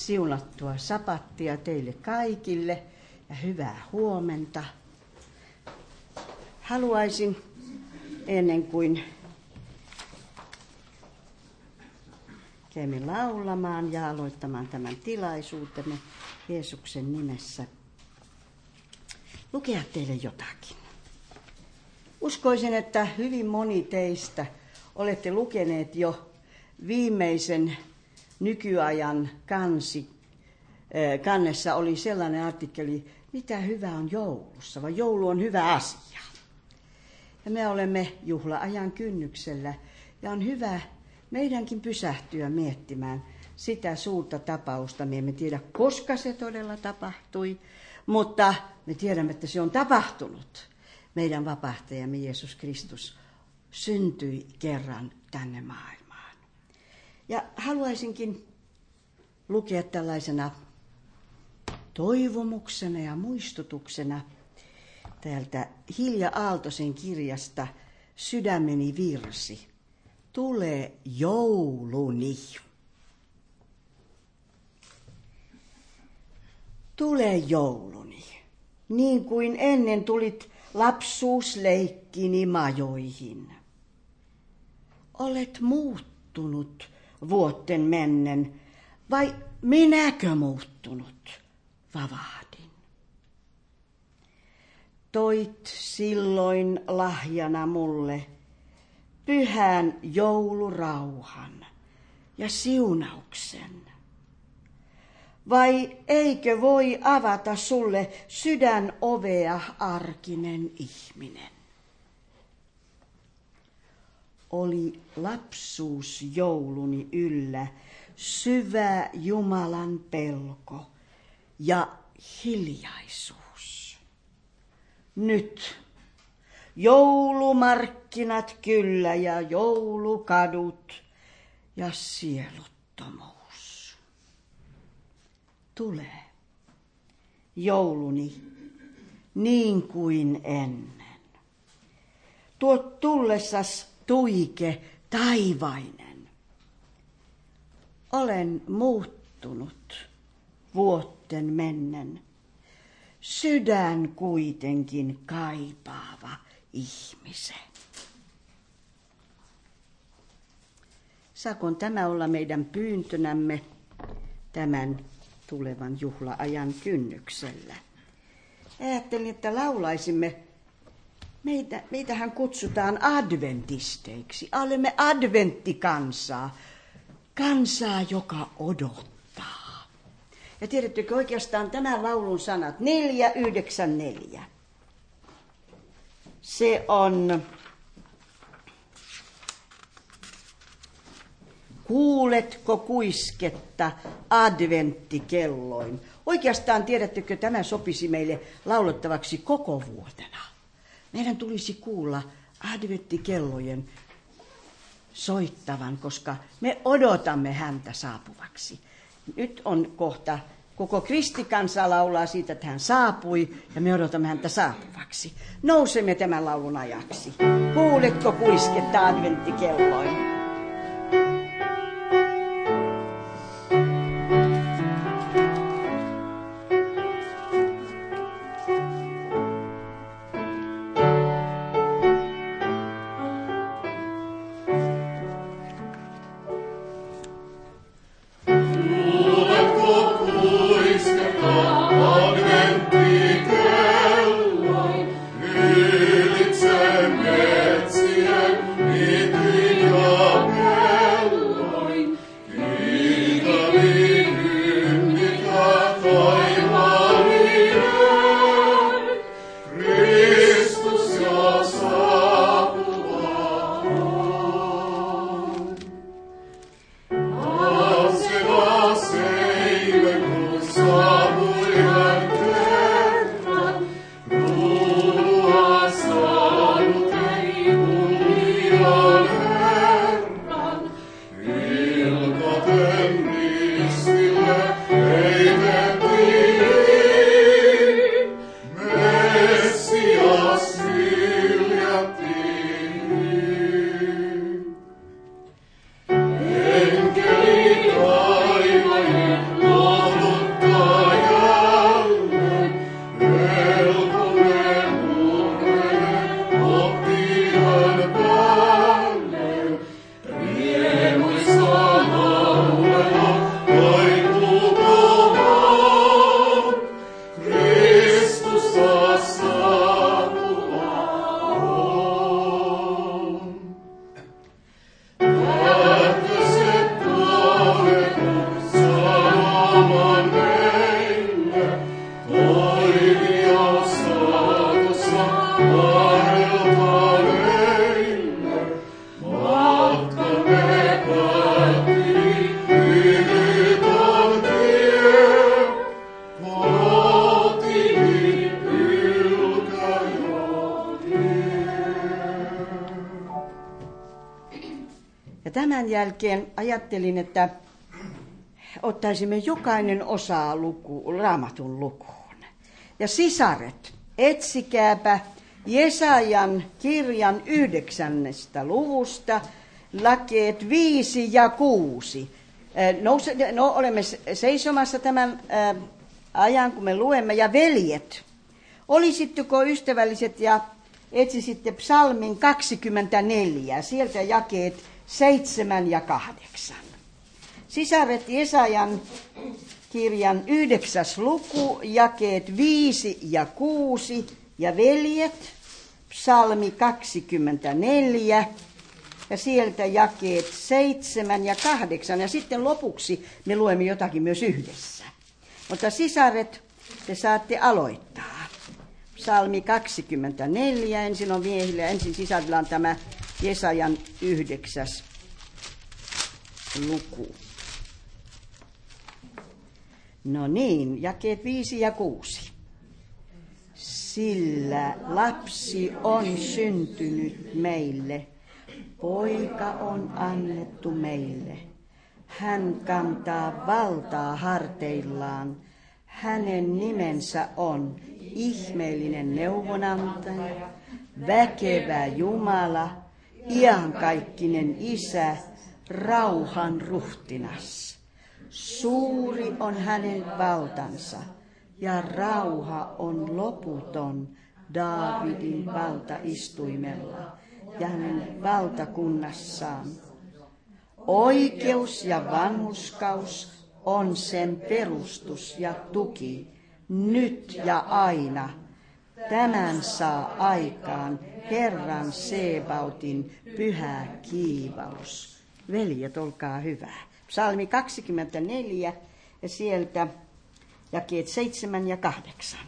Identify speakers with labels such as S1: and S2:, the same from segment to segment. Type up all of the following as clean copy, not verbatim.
S1: Siunattua sapattia teille kaikille ja hyvää huomenta. Haluaisin ennen kuin käymme laulamaan ja aloittamaan tämän tilaisuutemme Jeesuksen nimessä lukea teille jotakin. Uskoisin, että hyvin moni teistä olette lukeneet jo viimeisen nykyajan kannessa oli sellainen artikkeli, mitä hyvä on joulussa, vai joulu on hyvä asia. Ja me olemme juhlaajan kynnyksellä ja on hyvä meidänkin pysähtyä miettimään sitä suurta tapausta. Me emme tiedä, koska se todella tapahtui, mutta me tiedämme, että se on tapahtunut. Meidän vapahtajamme Jeesus Kristus syntyi kerran tänne maailmaan. Ja haluaisinkin lukea tällaisena toivomuksena ja muistutuksena täältä Hilja Aaltosen kirjasta Sydämeni virsi. Tule jouluni. Tule jouluni, niin kuin ennen tulit lapsuusleikkini majoihin. Olet muuttunut vuotten mennen, vai minäkö muuttunut, vavahdin. Toit silloin lahjana mulle pyhän joulurauhan ja siunauksen. Vai eikö voi avata sulle sydän ovea arkinen ihminen? Oli lapsuusjouluni yllä syvä Jumalan pelko ja hiljaisuus. Nyt joulumarkkinat kyllä ja joulukadut ja sieluttomuus. Tule jouluni niin kuin ennen. Tuo tullessas tuike taivainen. Olen muuttunut vuotten mennen. Sydän kuitenkin kaipaava ihmisen. Saakon tämä olla meidän pyyntönämme tämän tulevan juhlaajan kynnyksellä. Ajattelin, että laulaisimme. Meitähän kutsutaan adventisteiksi. Olemme adventtikansaa. Kansaa, joka odottaa. Ja tiedättekö oikeastaan tämän laulun sanat? 494. Se on: kuuletko kuisketta adventtikelloin? Oikeastaan tiedättekö, tämä sopisi meille laulettavaksi koko vuotena. Meidän tulisi kuulla adventtikellojen soittavan, koska me odotamme häntä saapuvaksi. Nyt on kohta koko kristikansa laulaa siitä, että hän saapui ja me odotamme häntä saapuvaksi. Nousemme tämän laulun ajaksi. Kuuletko kuisketta adventtikelloin?
S2: Ylitse metsien, itse
S1: tämän jälkeen ajattelin, että ottaisimme jokainen osaa Raamatun lukuun. Ja sisaret, etsikääpä Jesajan kirjan 9. luvusta, lakeet 5 ja 6. Olemme seisomassa tämän ajan, kun me luemme. Ja veljet, olisitteko ystävälliset ja etsisitte psalmin 24, sieltä jakeet 7 ja 8. Sisaret, Jesajan kirjan 9. luku, jakeet 5 ja 6, ja veljet, psalmi 24, ja sieltä jakeet 7 ja 8, ja sitten lopuksi me luemme jotakin myös yhdessä. Mutta sisaret, te saatte aloittaa. Psalmi 24, ensin on miehillä ja ensin sisarilla on tämä Jesajan 9. luku. No niin, jakeet 5 ja 6. Sillä lapsi on syntynyt meille, poika on annettu meille. Hän kantaa valtaa harteillaan, hänen nimensä on ihmeellinen neuvonantaja, väkevä Jumala, iankaikkinen Isä, rauhan ruhtinas. Suuri on hänen valtansa ja rauha on loputon Daavidin valtaistuimella ja hänen valtakunnassaan. Oikeus ja vanhurskaus on sen perustus ja tuki, nyt ja aina. Tämän saa aikaan Herran Seebautin pyhä kiivaus. Veljet, olkaa hyvä. Psalmi 24 ja sieltä jakeet 7 ja 8.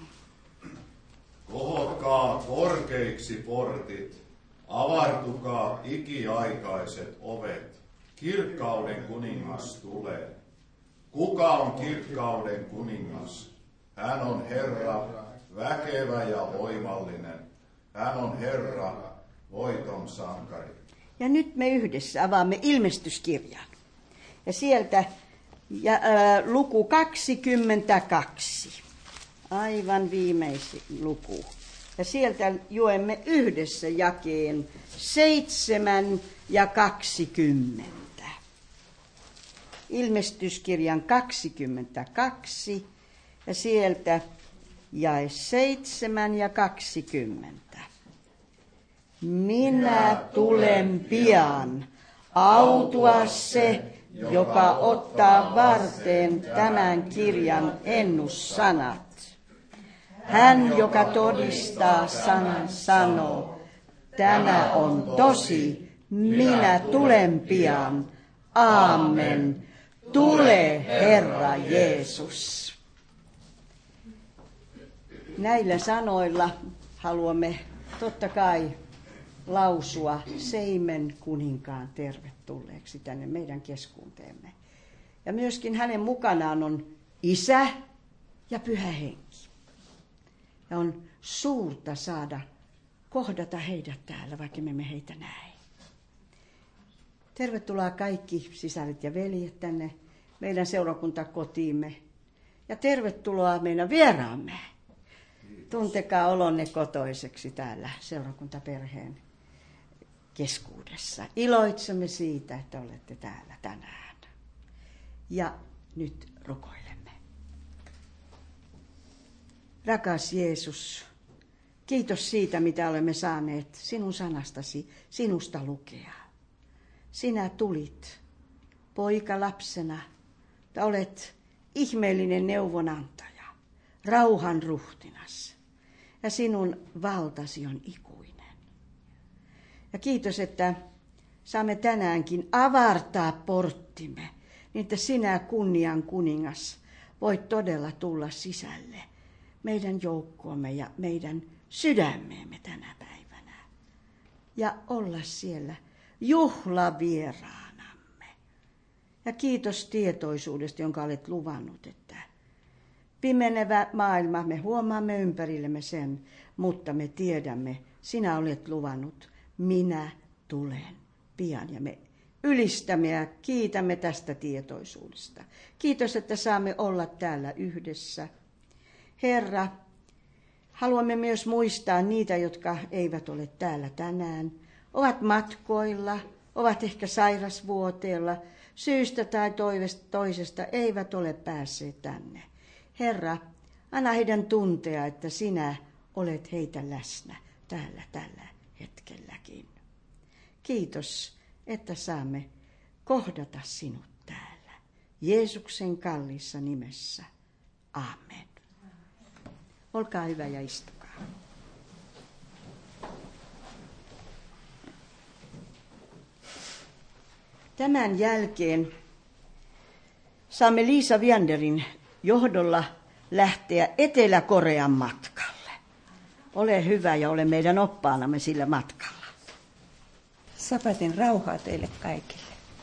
S2: Kohotkaa korkeiksi portit, avartukaa ikiaikaiset ovet. Kirkkauden kuningas tulee. Kuka on kirkkauden kuningas? Hän on Herra, väkevä ja voimallinen. Hän on Herra, voiton sankari.
S1: Ja nyt me yhdessä avaamme ilmestyskirjan. Ja sieltä luku 22. Aivan viimeisin luku. Ja sieltä juemme yhdessä jakeen 7 ja 20. Ilmestyskirjan 22 ja sieltä jae 7 ja 20. Minä tulen pian, autua se, joka ottaa varteen tämän kirjan ennussanat. Hän, joka todistaa sanan, sanoo, tämä on tosi, minä tulen pian. Aamen. Tule, Herra Jeesus. Näillä sanoilla haluamme totta kai lausua Seimen kuninkaan tervetulleeksi tänne meidän keskuuteemme. Ja myöskin hänen mukanaan on Isä ja Pyhä Henki. Ja on suurta saada kohdata heidät täällä, vaikka me emme heitä näe. Tervetuloa kaikki sisaret ja veljet tänne meidän seurakuntakotiimme. Ja tervetuloa meidän vieraamme. Tuntekaa olonne kotoiseksi täällä seurakuntaperheen keskuudessa. Iloitsemme siitä, että olette täällä tänään. Ja nyt rukoilemme. Rakas Jeesus, kiitos siitä, mitä olemme saaneet sinun sanastasi, sinusta lukea. Sinä tulit poika lapsena, että olet ihmeellinen neuvonantaja, rauhan ruhtinas ja sinun valtasi on ikuinen. Ja kiitos, että saamme tänäänkin avartaa porttimme, niin että sinä kunnian kuningas voit todella tulla sisälle meidän joukkoomme ja meidän sydämeemme tänä päivänä ja olla siellä juhlavieraanamme. Ja kiitos tietoisuudesta, jonka olet luvannut, että pimenevä maailma, me huomaamme ympärillemme sen, mutta me tiedämme, sinä olet luvannut, minä tulen pian. Ja me ylistämme ja kiitämme tästä tietoisuudesta. Kiitos, että saamme olla täällä yhdessä. Herra, haluamme myös muistaa niitä, jotka eivät ole täällä tänään, ovat matkoilla, ovat ehkä sairasvuoteella, syystä tai toisesta eivät ole päässeet tänne. Herra, anna heidän tuntea, että sinä olet heitä läsnä täällä tällä hetkelläkin. Kiitos, että saamme kohdata sinut täällä. Jeesuksen kalliissa nimessä. Amen. Olkaa hyvä ja istukaa. Tämän jälkeen saamme Liisa Vianderin johdolla lähteä Etelä-Korean matkalle. Ole hyvä ja ole meidän oppaanamme sillä matkalla.
S3: Sabatin rauhaa teille kaikille.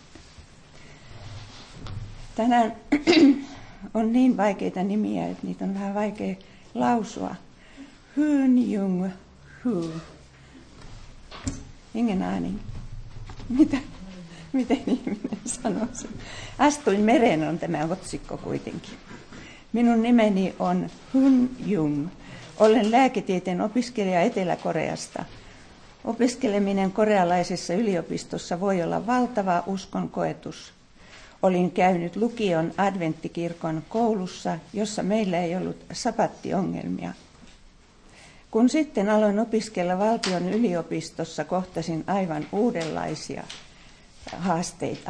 S3: Tänään on niin vaikeita nimiä, että niitä on vähän vaikea lausua. Hyun Jung Hu. Ingen aning. Miten ihminen sanoo sen? Astuin mereen on tämä otsikko kuitenkin. Minun nimeni on Hyun Jung. Olen lääketieteen opiskelija Etelä-Koreasta. Opiskeleminen korealaisessa yliopistossa voi olla valtava uskon koetus. Olin käynyt lukion adventtikirkon koulussa, jossa meillä ei ollut sabattiongelmia. Kun sitten aloin opiskella valtion yliopistossa, kohtasin aivan uudenlaisia haasteita.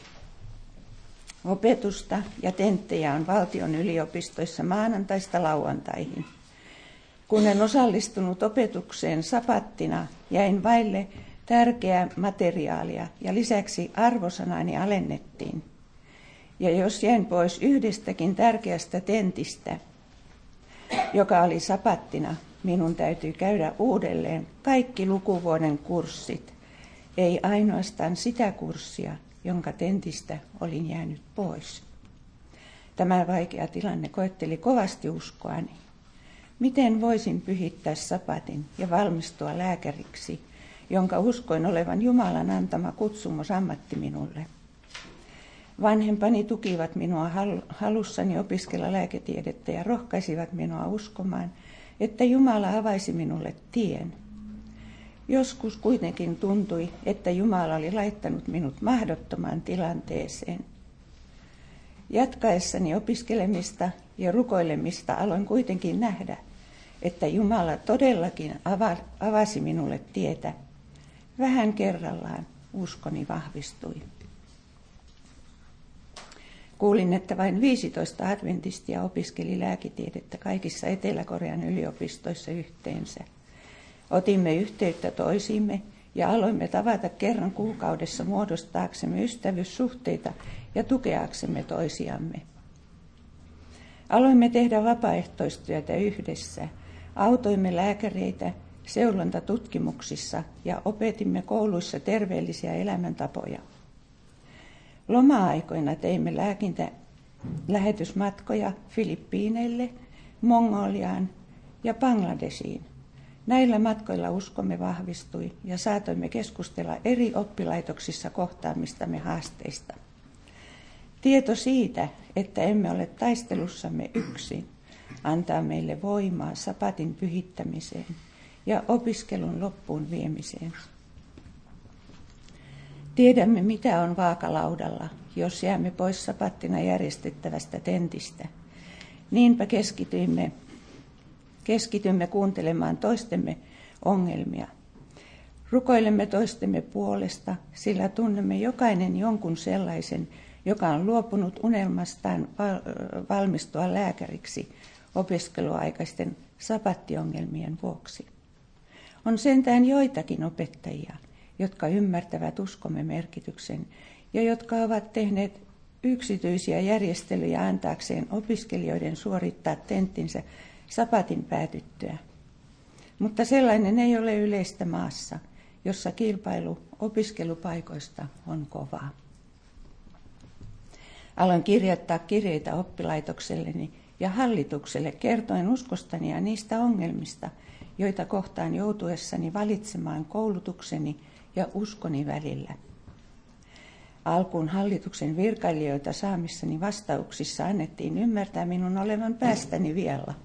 S3: Opetusta ja tenttejä on valtion yliopistoissa maanantaista lauantaihin. Kun en osallistunut opetukseen sabattina, jäin vaille tärkeää materiaalia ja lisäksi arvosanani alennettiin. Ja jos jäin pois yhdestäkin tärkeästä tentistä, joka oli sabattina, minun täytyy käydä uudelleen kaikki lukuvuoden kurssit, ei ainoastaan sitä kurssia, jonka tentistä olin jäänyt pois. Tämä vaikea tilanne koetteli kovasti uskoani. Miten voisin pyhittää sabatin ja valmistua lääkäriksi, jonka uskoin olevan Jumalan antama kutsumus ammatti minulle? Vanhempani tukivat minua halussani opiskella lääketiedettä ja rohkaisivat minua uskomaan, että Jumala avaisi minulle tien. Joskus kuitenkin tuntui, että Jumala oli laittanut minut mahdottomaan tilanteeseen. Jatkaessani opiskelemista ja rukoilemista aloin kuitenkin nähdä, että Jumala todellakin avasi minulle tietä. Vähän kerrallaan uskoni vahvistui. Kuulin, että vain 15 adventistia opiskeli lääketiedettä kaikissa Etelä-Korean yliopistoissa yhteensä. Otimme yhteyttä toisiimme ja aloimme tavata kerran kuukaudessa muodostaaksemme ystävyyssuhteita ja tukeaksemme toisiamme. Aloimme tehdä vapaaehtoistyötä yhdessä. Autoimme lääkäreitä seulontatutkimuksissa ja opetimme kouluissa terveellisiä elämäntapoja. Loma-aikoina teimme lähetysmatkoja Filippiineille, Mongoliaan ja Bangladesiin. Näillä matkoilla uskomme vahvistui ja saatoimme keskustella eri oppilaitoksissa kohtaamistamme haasteista. Tieto siitä, että emme ole taistelussamme yksin, antaa meille voimaa sabatin pyhittämiseen ja opiskelun loppuun viemiseen. Tiedämme, mitä on vaakalaudalla, jos jäämme pois sabattina järjestettävästä tentistä. Niinpä keskitymme kuuntelemaan toistemme ongelmia. Rukoilemme toistemme puolesta, sillä tunnemme jokainen jonkun sellaisen, joka on luopunut unelmastaan valmistua lääkäriksi opiskeluaikaisten sabattiongelmien vuoksi. On sentään joitakin opettajia, jotka ymmärtävät uskomme merkityksen ja jotka ovat tehneet yksityisiä järjestelyjä antaakseen opiskelijoiden suorittaa tenttinsä sabatin päätyttyä. Mutta sellainen ei ole yleistä maassa, jossa kilpailu opiskelupaikoista on kovaa. Aloin kirjoittaa kirjeitä oppilaitokselleni ja hallitukselle kertoen uskostani ja niistä ongelmista, joita kohtaan joutuessani valitsemaan koulutukseni ja uskoni välillä. Alkuun hallituksen virkailijoita saamissani vastauksissa annettiin ymmärtää minun olevan päästäni vielä.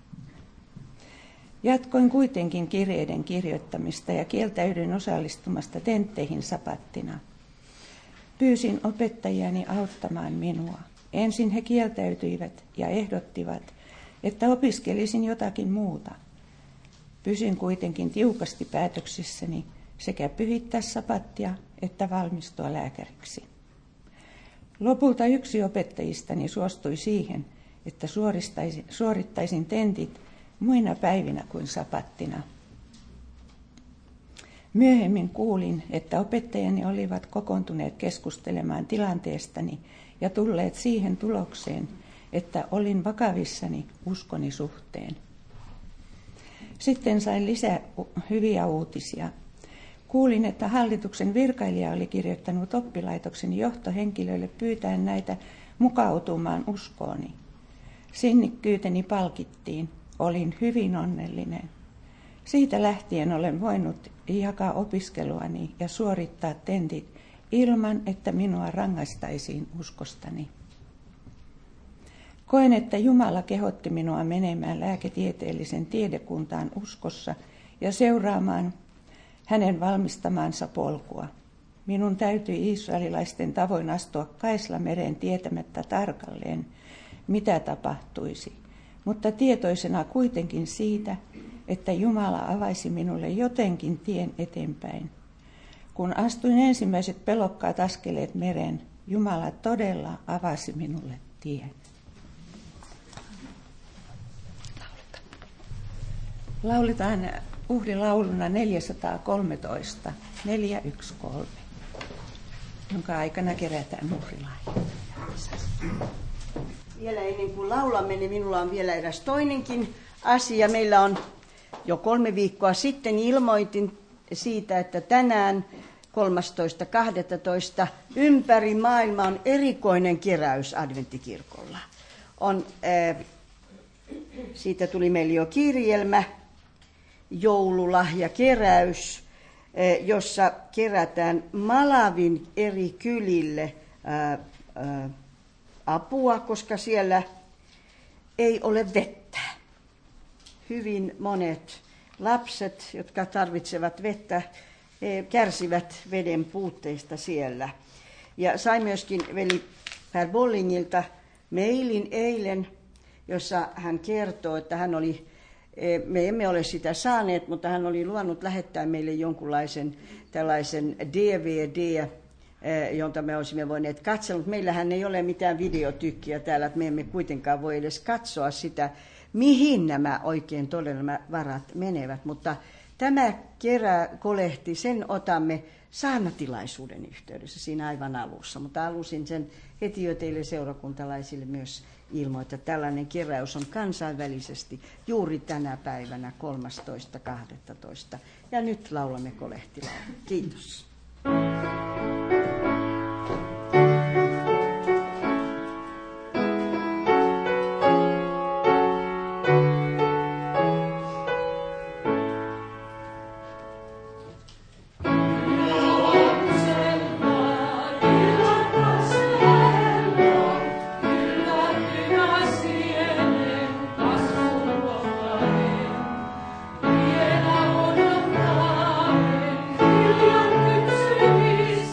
S3: Jatkoin kuitenkin kirjeiden kirjoittamista ja kieltäydyin osallistumasta tentteihin sapattina. Pyysin opettajiani auttamaan minua. Ensin he kieltäytyivät ja ehdottivat, että opiskelisin jotakin muuta. Pysyin kuitenkin tiukasti päätöksissäni sekä pyhittää sapattia että valmistua lääkäriksi. Lopulta yksi opettajistani suostui siihen, että suorittaisin tentit muina päivinä kuin sapattina. Myöhemmin kuulin, että opettajani olivat kokoontuneet keskustelemaan tilanteestani ja tulleet siihen tulokseen, että olin vakavissani uskoni suhteen. Sitten sain lisää hyviä uutisia. Kuulin, että hallituksen virkailija oli kirjoittanut oppilaitoksen johtohenkilöille pyytäen näitä mukautumaan uskooni. Sinnikkyyteni palkittiin. Olin hyvin onnellinen. Siitä lähtien olen voinut jakaa opiskeluani ja suorittaa tentit ilman, että minua rangaistaisiin uskostani. Koen, että Jumala kehotti minua menemään lääketieteellisen tiedekuntaan uskossa ja seuraamaan hänen valmistamaansa polkua. Minun täytyi israelilaisten tavoin astua Kaislameren tietämättä tarkalleen, mitä tapahtuisi, mutta tietoisena kuitenkin siitä, että Jumala avaisi minulle jotenkin tien eteenpäin. Kun astuin ensimmäiset pelokkaat askeleet mereen, Jumala todella avasi minulle tien. Lauletaan uhrilauluna 413, 413, jonka aikana kerätään uhrilahjoja.
S1: Vielä ennen kuin laulamme, niin minulla on vielä eräs toinenkin asia. Meillä on jo 3 viikkoa sitten ilmoitin siitä, että tänään 13.12. ympäri maailmaa on erikoinen keräys adventtikirkolla. Siitä tuli meille jo kirjelmä, joululahjakeräys, jossa kerätään Malavin eri kylille apua, koska siellä ei ole vettä. Hyvin monet lapset, jotka tarvitsevat vettä, kärsivät veden puutteista siellä. Ja sain myöskin veli Per Bollingilta mailin eilen, jossa hän kertoo, että hän oli, me emme ole sitä saaneet, mutta hän oli luvannut lähettää meille jonkunlaisen tällaisen DVD, jonta me olisimme voineet katsella. Meillähän ei ole mitään videotykkiä täällä, että me emme kuitenkaan voi edes katsoa sitä, mihin nämä oikein todella nämä varat menevät. Mutta tämä kolehti, sen otamme saarnatilaisuuden yhteydessä siinä aivan alussa. Mutta halusin sen heti jo teille seurakuntalaisille myös ilmoittaa. Tällainen keräys on kansainvälisesti juuri tänä päivänä 13.12. Ja nyt laulamme kolehtilaulun. Kiitos.
S4: Vielä odottaa, hiljan kypsymistä.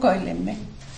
S3: rukoilemme.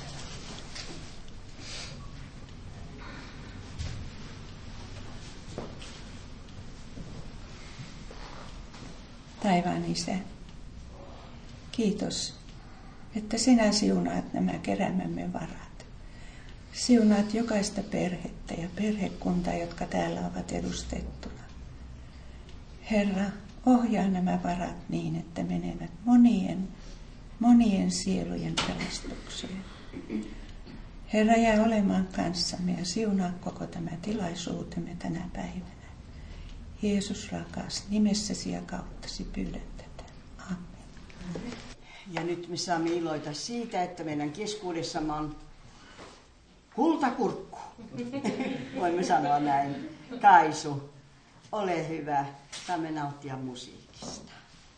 S3: Taivaan Isä, kiitos, että sinä siunaat nämä keräämämme varat. Siunaat jokaista perhettä ja perhekuntaa, jotka täällä ovat edustettuna. Herra, ohjaa nämä varat niin, että menevät monien sielujen pelastukseen. Herra, jää olemaan kanssamme ja siunaa koko tämä tilaisuutemme tänä päivänä. Jeesus rakas, nimessäsi ja kauttasi pyydän tätä. Amen.
S1: Ja nyt me saamme iloita siitä, että meidän keskuudessamme on kultakurkku. Voimme sanoa näin. Kaisu, ole hyvä. Saamme nauttia musiikista.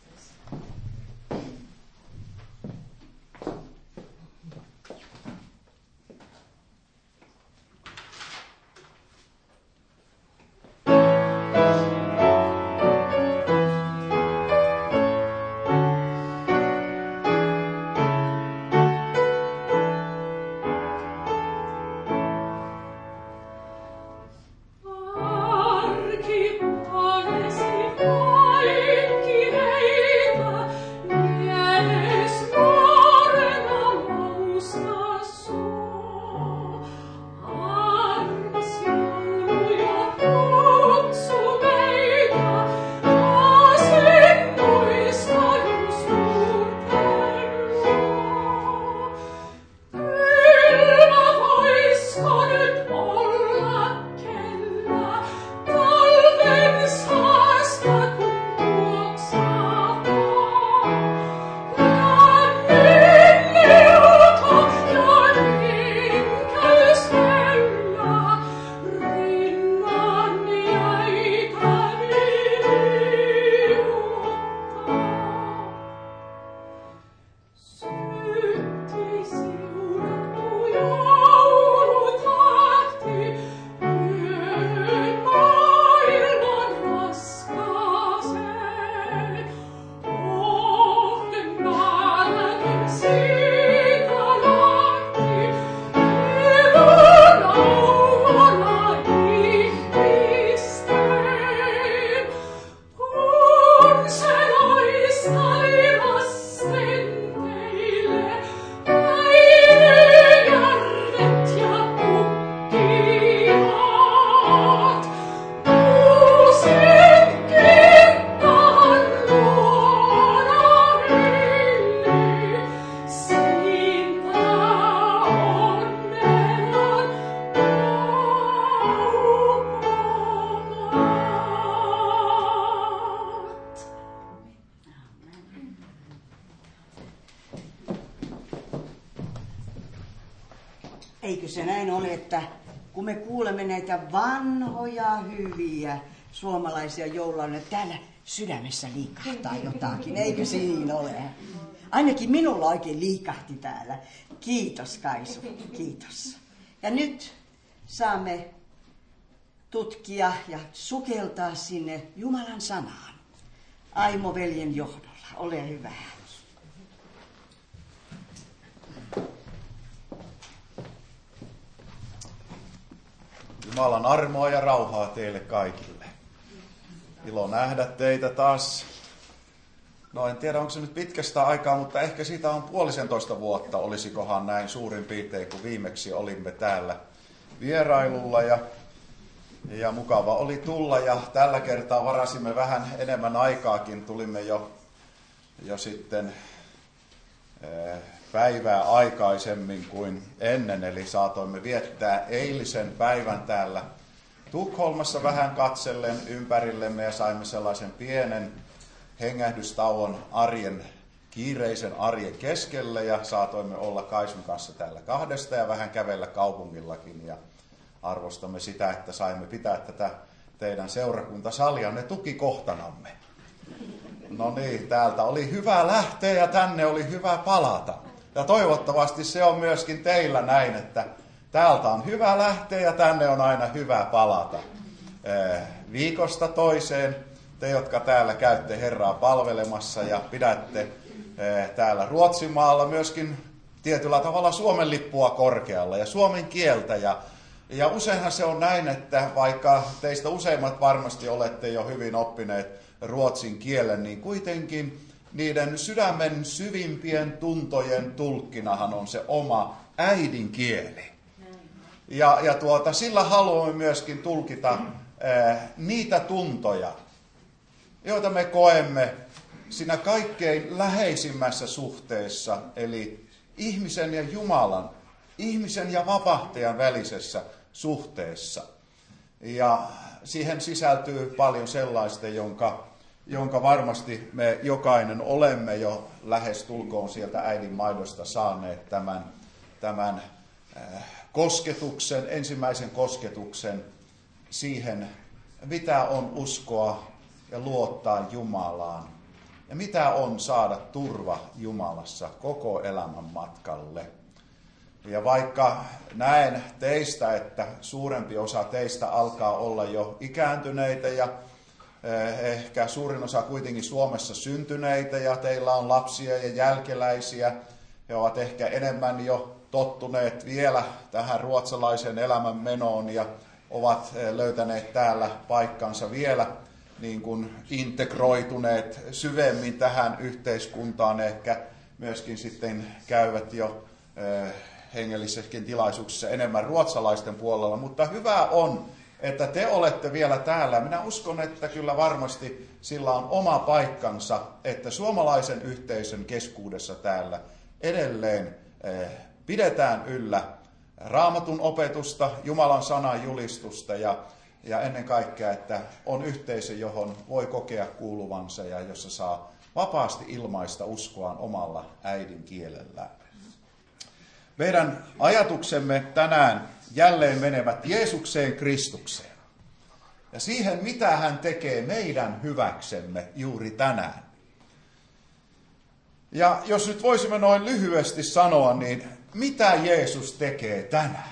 S1: Eikö se näin ole, että kun me kuulemme näitä vanhoja, hyviä suomalaisia joululauluja, täällä sydämessä liikahtaa jotakin, eikö se niin ole? Ainakin minulla oikein liikahti täällä. Kiitos Kaisu, kiitos. Ja nyt saamme tutkia ja sukeltaa sinne Jumalan sanaan. Aimo veljen johdolla, ole hyvä.
S2: Jumalan armoa ja rauhaa teille kaikille. Ilo nähdä teitä taas. No en tiedä, onko se nyt pitkästä aikaa, mutta ehkä siitä on 1,5 vuotta, olisikohan näin suurin piirtein, kun viimeksi olimme täällä vierailulla. Ja mukava oli tulla ja tällä kertaa varasimme vähän enemmän aikaakin. Tulimme jo sitten päivää aikaisemmin kuin ennen, eli saatoimme viettää eilisen päivän täällä Tukholmassa vähän katsellen ympärillemme ja saimme sellaisen pienen hengähdystauon kiireisen arjen keskelle ja saatoimme olla Kaisun kanssa täällä kahdesta ja vähän kävellä kaupungillakin ja arvostamme sitä, että saimme pitää tätä teidän seurakuntasalianne tukikohtanamme. No niin, täältä oli hyvä lähteä ja tänne oli hyvä palata. Ja toivottavasti se on myöskin teillä näin, että täältä on hyvä lähteä ja tänne on aina hyvä palata. Viikosta toiseen te, jotka täällä käytte Herraa palvelemassa ja pidätte täällä Ruotsimaalla myöskin tietyllä tavalla Suomen lippua korkealla ja suomen kieltä. Ja useinhan se on näin, että vaikka teistä useimmat varmasti olette jo hyvin oppineet ruotsin kielen, niin kuitenkin niiden sydämen syvimpien tuntojen tulkkinahan on se oma äidinkieli. Ja sillä haluamme myöskin tulkita niitä tuntoja, joita me koemme siinä kaikkein läheisimmässä suhteessa, eli ihmisen ja Jumalan, ihmisen ja vapahtajan välisessä suhteessa. Ja siihen sisältyy paljon sellaista, jonka varmasti me jokainen olemme jo lähes tulkoon sieltä äidin maidosta saaneet tämän kosketuksen, ensimmäisen kosketuksen siihen, mitä on uskoa ja luottaa Jumalaan. Ja mitä on saada turva Jumalassa koko elämän matkalle. Ja vaikka näen teistä, että suurempi osa teistä alkaa olla jo ikääntyneitä ja ehkä suurin osa kuitenkin Suomessa syntyneitä ja teillä on lapsia ja jälkeläisiä, he ovat ehkä enemmän jo tottuneet vielä tähän ruotsalaiseen elämänmenoon ja ovat löytäneet täällä paikkansa vielä niin kuin integroituneet syvemmin tähän yhteiskuntaan, ehkä myöskin sitten käyvät jo hengellisessäkin tilaisuuksissa enemmän ruotsalaisten puolella, mutta hyvä on, että te olette vielä täällä. Minä uskon, että kyllä varmasti sillä on oma paikkansa, että suomalaisen yhteisön keskuudessa täällä edelleen pidetään yllä Raamatun opetusta, Jumalan sanan julistusta ja ennen kaikkea, että on yhteisö, johon voi kokea kuuluvansa ja jossa saa vapaasti ilmaista uskoaan omalla äidinkielellään. Meidän ajatuksemme tänään jälleen menevät Jeesukseen Kristukseen ja siihen, mitä hän tekee meidän hyväksemme juuri tänään. Ja jos nyt voisimme noin lyhyesti sanoa, niin mitä Jeesus tekee tänään?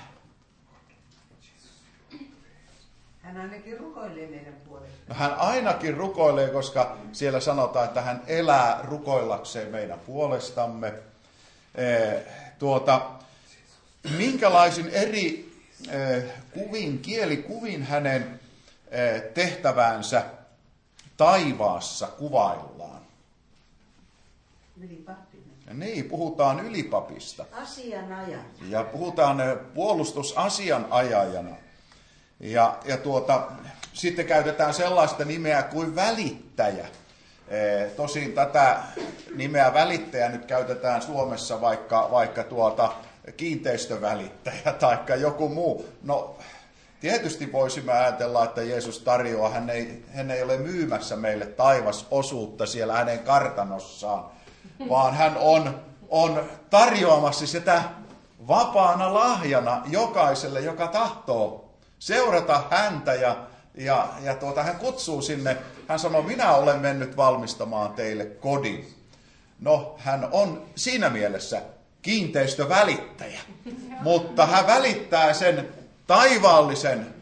S3: Hän ainakin rukoilee meidän puolesta.
S2: No, hän ainakin rukoilee, koska siellä sanotaan, että hän elää rukoillakseen meidän puolestamme. Minkälaisin eri kielikuvin hänen tehtävänsä taivaassa kuvaillaan?
S3: Ylipapina.
S2: Niin, puhutaan ylipapista.
S1: Asianajaja.
S2: Ja puhutaan puolustusasianajajana. Ja sitten käytetään sellaista nimeä kuin välittäjä. Tosin tätä nimeä välittäjä nyt käytetään Suomessa vaikka kiinteistövälittäjä tai joku muu. No, tietysti voisimme ajatella, että Jeesus tarjoaa, hän ei ole myymässä meille taivasosuutta siellä hänen kartanossaan, vaan hän on tarjoamassa sitä vapaana lahjana jokaiselle, joka tahtoo seurata häntä ja hän kutsuu sinne, hän sanoo, minä olen mennyt valmistamaan teille kodin. No, hän on siinä mielessä kiinteistövälittäjä, mutta hän välittää sen taivaallisen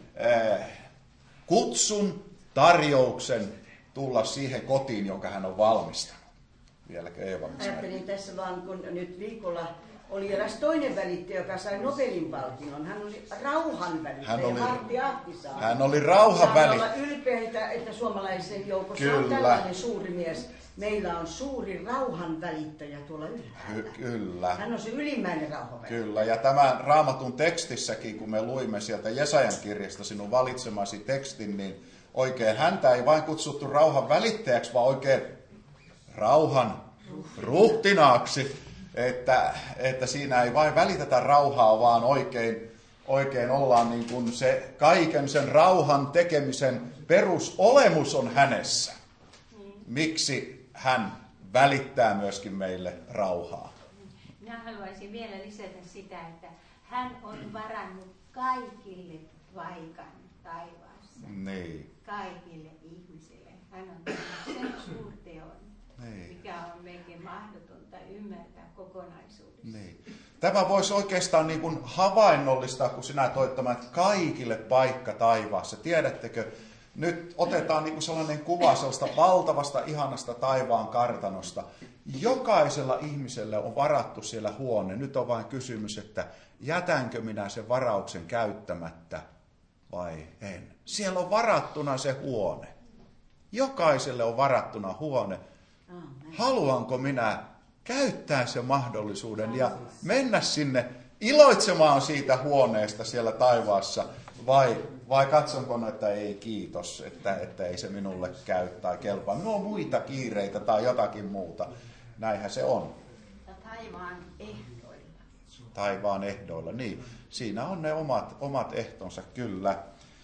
S2: kutsun, tarjouksen tulla siihen kotiin, jonka hän on valmistanut. Vieläkö Eeva?
S1: Ajattelin tässä vaan, kun nyt viikolla oli eräs toinen välittäjä, joka sai Nobelin palkinnon. Hän oli rauhan välittäjä, Martti Ahtisaari.
S2: Hän oli rauhan välittäjä.
S1: Saamme olla ylpeitä, että suomalaisen joukossa on tällainen suuri mies. Meillä on suuri rauhan välittäjä tuolla ylhäällä.
S2: Kyllä.
S1: Hän on se ylimmäinen rauhan välittäjä.
S2: Kyllä, ja tämän Raamatun tekstissäkin, kun me luimme sieltä Jesajan kirjasta sinun valitsemasi tekstin, niin oikein häntä ei vain kutsuttu rauhan välittäjäksi, vaan oikein rauhan ruhtinaaksi. Että siinä ei vain välitetä rauhaa, vaan oikein ollaan niin kuin se kaiken sen rauhan tekemisen perusolemus on hänessä. Miksi hän välittää myöskin meille rauhaa?
S4: Minä haluaisin vielä lisätä sitä, että hän on varannut kaikille paikan taivaassa.
S2: Niin.
S4: Kaikille ihmisille. Hän on tehnyt sen suurteon, mikä on melkein mahdotonta ymmärtää kokonaisuudessa.
S2: Niin. Tämä voisi oikeastaan niin kuin havainnollistaa, kun sinä toit tämän kaikille paikka taivaassa. Tiedättekö, nyt otetaan niin kuin sellainen kuva sellaista valtavasta, ihanasta taivaan kartanosta. Jokaisella ihmisellä on varattu siellä huone. Nyt on vain kysymys, että jätänkö minä sen varauksen käyttämättä vai en. Siellä on varattuna se huone. Jokaiselle on varattuna huone. Haluanko minä käyttää sen mahdollisuuden ja mennä sinne iloitsemaan siitä huoneesta siellä taivaassa, vai katsonko, että ei kiitos, että ei se minulle käy tai kelpaa. Minulla on muita kiireitä tai jotakin muuta. Näinhän se on.
S4: Taivaan ehdoilla.
S2: Taivaan ehdoilla, niin. Siinä on ne omat ehtonsa, kyllä.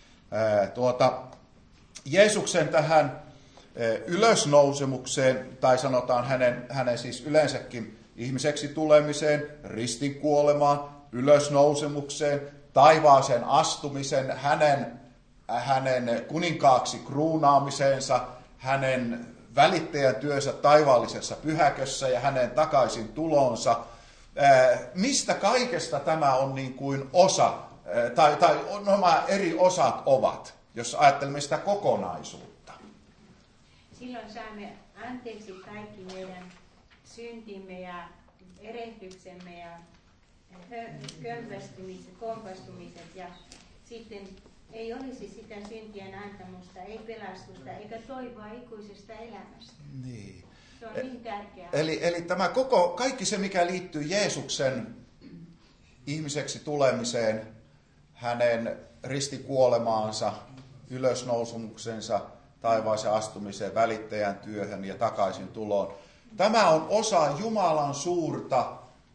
S2: Jeesuksen tähän ylösnousemukseen, tai sanotaan hänen siis yleensäkin ihmiseksi tulemiseen, ristin kuolemaan, ylösnousemukseen, taivaaseen astumisen, hänen kuninkaaksi kruunaamiseensa, hänen välittäjän työnsä taivaallisessa pyhäkössä ja hänen takaisin tulonsa. Mistä kaikesta tämä on niin kuin osa, tai nämä eri osat ovat, jos ajattelemme sitä kokonaisuutta?
S4: Silloin saamme anteeksi kaikki meidän syntimme ja erehdyksemme ja kölvästymiset, kompastumiset ja sitten ei olisi sitä syntien antamusta, ei pelastusta eikä toivoa ikuisesta elämästä.
S2: Niin.
S4: Se on niin tärkeää.
S2: Eli tämä kaikki se, mikä liittyy Jeesuksen ihmiseksi tulemiseen, hänen ristikuolemaansa, ylösnousemuksensa, taivaaseen astumiseen, välittäjän työhön ja takaisin tuloon. Tämä on osa Jumalan suurta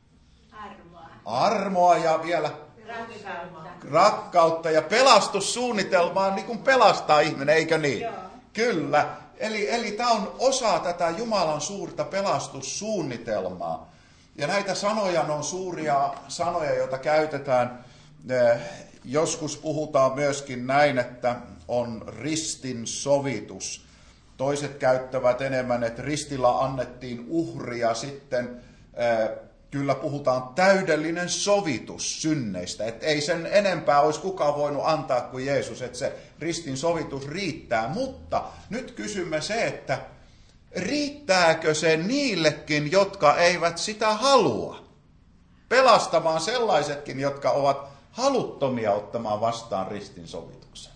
S2: armoa ja vielä rakkautta ja pelastussuunnitelmaa, niin kuin pelastaa ihminen, eikö niin?
S4: Joo.
S2: Kyllä. Eli tämä on osa tätä Jumalan suurta pelastussuunnitelmaa. Ja näitä sanoja on suuria sanoja, joita käytetään. Joskus puhutaan myöskin näin, että on ristin sovitus. Toiset käyttävät enemmän, että ristillä annettiin uhria, sitten kyllä puhutaan täydellinen sovitus synneistä. Että ei sen enempää olisi kukaan voinut antaa kuin Jeesus, että se ristin sovitus riittää. Mutta nyt kysymme se, että riittääkö se niillekin, jotka eivät sitä halua? Pelastamaan sellaisetkin, jotka ovat haluttomia ottamaan vastaan ristin sovituksen.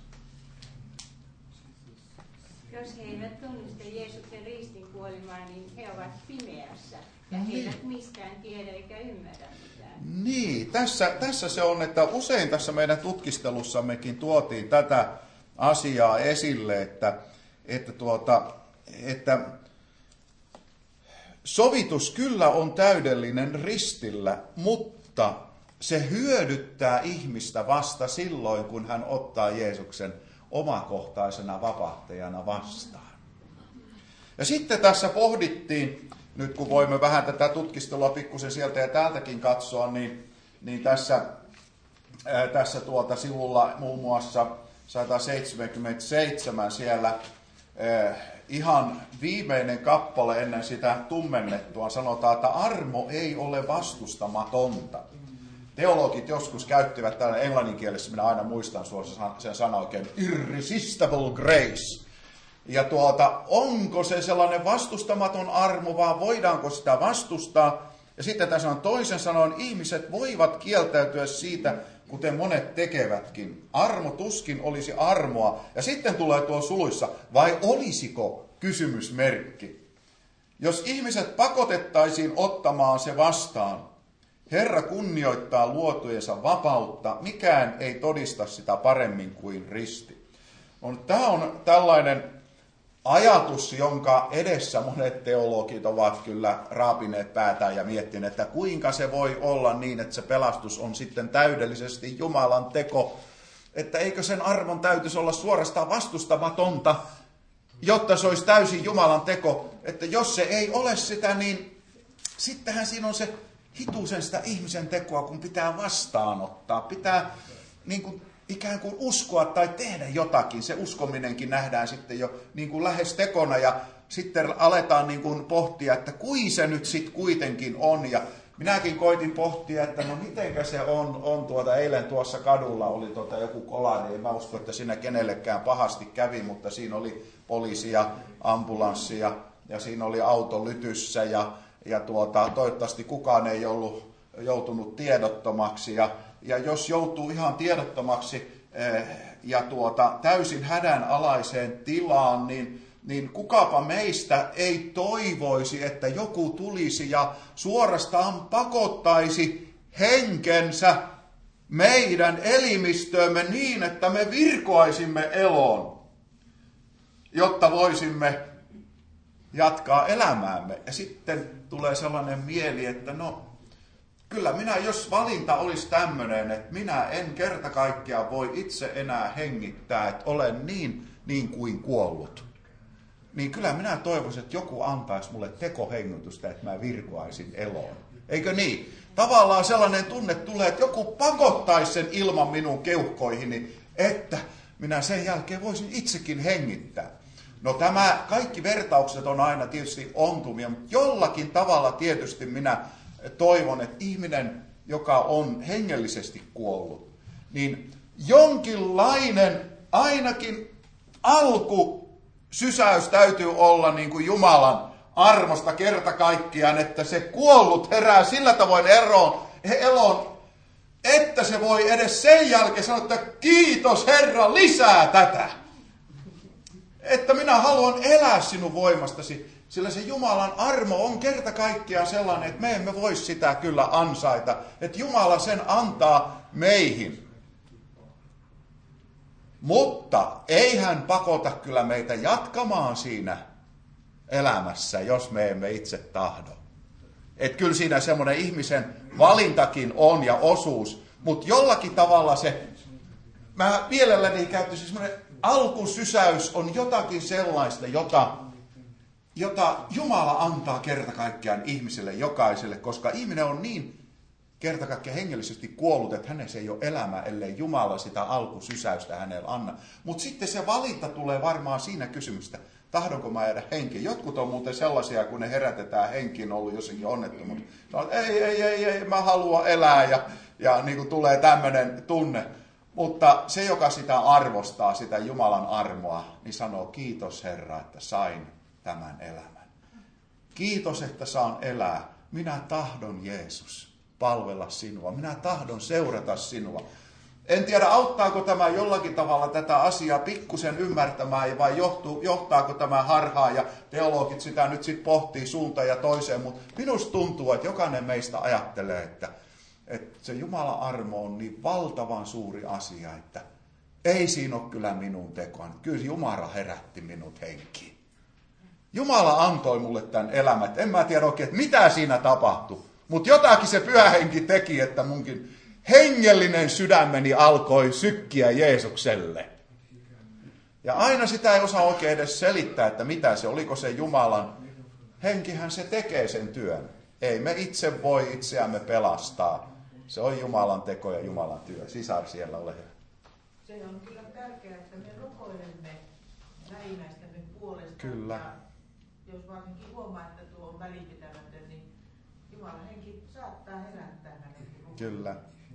S4: Jos he eivät tunnista Jeesuksen ristin kuolemaa, niin he ovat pimeässä ja he eivät mistään tiedä eikä ymmärrä mitään.
S2: Niin, tässä se on, että usein tässä meidän tutkistelussammekin tuotiin tätä asiaa esille, että sovitus kyllä on täydellinen ristillä, mutta se hyödyttää ihmistä vasta silloin, kun hän ottaa Jeesuksen omakohtaisena vapahtajana vastaan. Ja sitten tässä pohdittiin, nyt kun voimme vähän tätä tutkistelua pikkusen sieltä ja täältäkin katsoa, niin tässä sivulla muun muassa 177 siellä ihan viimeinen kappale ennen sitä tummennettua sanotaan, että armo ei ole vastustamatonta. Teologit joskus käyttivät täällä englanninkielessä, minä aina muistan sen sanan oikein, irresistible grace. Ja onko se sellainen vastustamaton armo, vaan voidaanko sitä vastustaa? Ja sitten tässä on toisen sanon, ihmiset voivat kieltäytyä siitä, kuten monet tekevätkin. Armo tuskin olisi armoa. Ja sitten tulee tuo suluissa, vai olisiko kysymysmerkki? Jos ihmiset pakotettaisiin ottamaan se vastaan, Herra kunnioittaa luotujensa vapautta, mikään ei todista sitä paremmin kuin risti. Tämä on tällainen ajatus, jonka edessä monet teologit ovat kyllä raapineet päätään ja miettineet, että kuinka se voi olla niin, että se pelastus on sitten täydellisesti Jumalan teko, että eikö sen armon täytyisi olla suorastaan vastustamatonta, jotta se olisi täysin Jumalan teko, että jos se ei ole sitä, niin sittenhän siinä on se hitusen sitä ihmisen tekoa, kun pitää vastaanottaa, pitää niin kuin ikään kuin uskoa tai tehdä jotakin. Se uskominenkin nähdään sitten jo niin kuin lähes tekona ja sitten aletaan niin kuin pohtia, että kui se nyt sitten kuitenkin on. Ja minäkin koitin pohtia, että no mitenkä se on eilen tuossa kadulla oli joku kolari. En mä usko, että siinä kenellekään pahasti kävi, mutta siinä oli poliisi ja ambulanssi ja ja siinä oli auto lytyssä ja toivottavasti kukaan ei ollut joutunut tiedottomaksi. Ja jos joutuu ihan tiedottomaksi ja täysin hädänalaiseen tilaan, niin kukapa meistä ei toivoisi, että joku tulisi ja suorastaan pakottaisi henkensä meidän elimistöömme niin, että me virkoaisimme eloon, jotta voisimme jatkaa elämäämme. Ja sitten tulee sellainen mieli, että kyllä minä, jos valinta olisi tämmöinen, että minä en kerta kaikkiaan voi itse enää hengittää, että olen niin kuin kuollut, niin kyllä minä toivoisin, että joku antaisi mulle tekohengitystä, että mä virkoaisin eloon. Eikö niin? Tavallaan sellainen tunne tulee, että joku pakottaisi sen ilman minun keuhkoihini, että minä sen jälkeen voisin itsekin hengittää. No tämä kaikki vertaukset on aina tietysti ontumia, mutta jollakin tavalla tietysti minä toivon, että ihminen, joka on hengellisesti kuollut, niin jonkinlainen ainakin alkusysäys täytyy olla niin kuin Jumalan armosta kerta kaikkiaan, että se kuollut herää sillä tavoin eloon, että se voi edes sen jälkeen sanoa, että kiitos Herra, lisää tätä. Että minä haluan elää sinun voimastasi, sillä se Jumalan armo on kerta kaikkiaan sellainen, että me emme voi sitä kyllä ansaita, että Jumala sen antaa meihin. Mutta ei hän pakota kyllä meitä jatkamaan siinä elämässä, jos me emme itse tahdo. Että kyllä siinä semmoinen ihmisen valintakin on ja osuus, mutta jollakin tavalla se, mä mielelläni käyttäisin semmoinen alkusysäys on jotakin sellaista, jota Jumala antaa kerta kaikkiaan ihmiselle, jokaiselle, koska ihminen on niin kerta kaikkiaan hengellisesti kuollut, että hänessä ei ole elämä, ellei Jumala sitä alkusysäystä hänelle anna. Mutta sitten se valinta tulee varmaan siinä kysymystä, tahdonko mä jäädä henkiin. Jotkut on muuten sellaisia, kun ne herätetään henkiin, ollut jossakin onnettomuus. Sanoo, ei, mä haluan elää ja niin kuin tulee tämmöinen tunne. Mutta se, joka sitä arvostaa, sitä Jumalan armoa, niin sanoo, kiitos Herra, että sain tämän elämän. Kiitos, että saan elää. Minä tahdon, Jeesus, palvella sinua. Minä tahdon seurata sinua. En tiedä, auttaako tämä jollakin tavalla tätä asiaa pikkusen ymmärtämään vai johtaako tämä harhaan ja teologit sitä nyt sitten pohtii suuntaan ja toiseen. Mutta minusta tuntuu, että jokainen meistä ajattelee, että se Jumalan armo on niin valtavan suuri asia, että ei siinä ole kyllä minun tekoani. Kyllä Jumala herätti minut henkiin. Jumala antoi mulle tämän elämän. En mä tiedä oikein, että mitä siinä tapahtui. Mutta jotakin se Pyhä Henki teki, että munkin hengellinen sydämeni alkoi sykkiä Jeesukselle. Ja aina sitä ei osaa oikein edes selittää, että mitä se, oliko se Jumalan. Henkihän se tekee sen työn. Ei me itse voi itseämme pelastaa. Se on Jumalan teko ja Jumalan työ. Sisar siellä, ole hyvä.
S5: Se on kyllä tärkeää, että me rukoilemme lähimmäistämme puolesta.
S2: Kyllä.
S5: Ja jos varsinkin huomaa, että tuo on välinpitämätön, niin Jumalan henki saattaa herättää hänetkin.
S2: Kyllä.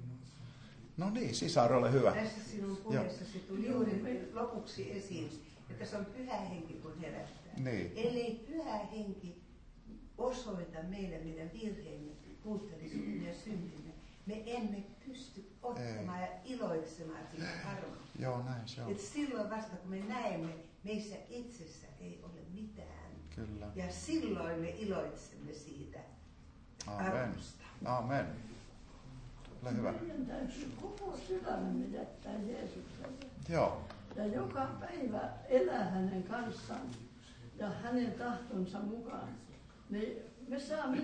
S2: No niin, sisar, ole hyvä.
S6: Tässä sinun puheessasi tuli juuri lopuksi esiin, että se on Pyhä Henki, kun herättää.
S2: Niin.
S6: Ellei Pyhä Henki osoita meille meidän virheemme, puutteellisuutemme ja syntimme, me emme pysty ottamaan ja iloitsemaan siitä armosta.
S2: Joo, näin se on.
S6: Et silloin vasta, kun me näemme, meissä itsessä ei ole mitään.
S2: Kyllä.
S6: Ja silloin me iloitsemme siitä armosta.
S2: Amen. Ole hyvä.
S7: Meidän täytyy koko sydämemme jättää Jeesukselle.
S2: Joo.
S7: Ja joka päivä elää hänen kanssaan ja hänen tahtonsa mukaan. Niin me saamme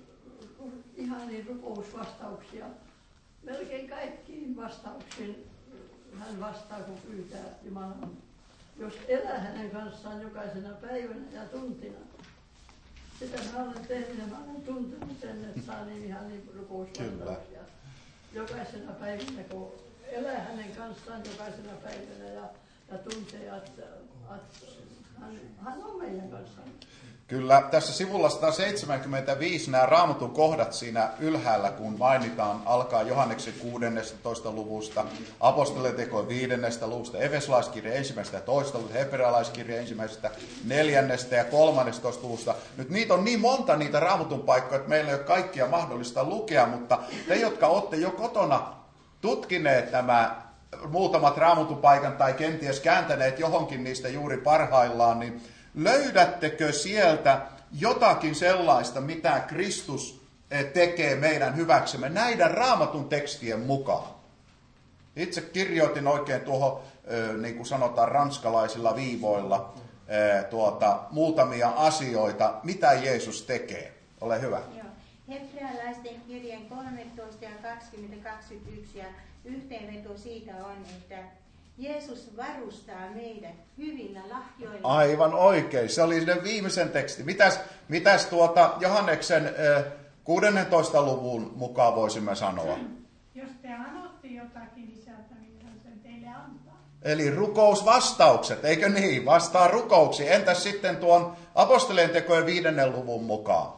S7: ihania rukousvastauksia. Melkein kaikkiin vastauksiin hän vastaa, kun pyytää Jumalan. Jos elää hänen kanssaan jokaisena päivänä ja tuntina. Sitä mä olen tehnyt ja mä olen tuntenut sen, että saa niin ihania rukousvastauksia. Jokaisena päivänä, kun elää hänen kanssaan jokaisena päivänä ja tuntee, että Hän on meidän kanssa.
S2: Kyllä tässä sivulla 175 nämä Raamatun kohdat siinä ylhäällä, kun mainitaan, alkaa Johanneksen 16. luvusta, apostolitekojen 5. luvusta, Efesolaiskirja 1. ja 2. luvusta, hebrealaiskirja 1. 4. ja 13. luvusta. Nyt niitä on niin monta niitä Raamatun paikkoja, että meillä ei ole kaikkia mahdollista lukea, mutta te, jotka olette jo kotona tutkineet nämä muutamat Raamatun paikan tai kenties kääntäneet johonkin niistä juuri parhaillaan, niin löydättekö sieltä jotakin sellaista, mitä Kristus tekee meidän hyväksemme näiden Raamatun tekstien mukaan? Itse kirjoitin oikein tuohon, niin kuin sanotaan ranskalaisilla viivoilla, muutamia asioita, mitä Jeesus tekee. Ole hyvä.
S4: Joo. Hebrealaisten kirjeen 13 ja 20-21 ja yhteenveto siitä on, että Jeesus varustaa meidät hyvillä lahjoilla.
S2: Aivan oikein. Se oli sen viimeisen teksti. Mitäs Johanneksen 16. luvun mukaan voisimme sanoa?
S8: Jos te anotte jotakin isältä, niin hän sen teille antaa.
S2: Eli rukousvastaukset, eikö niin? Vastaa rukouksiin. Entäs sitten tuon apostolien tekojen 5. luvun mukaan?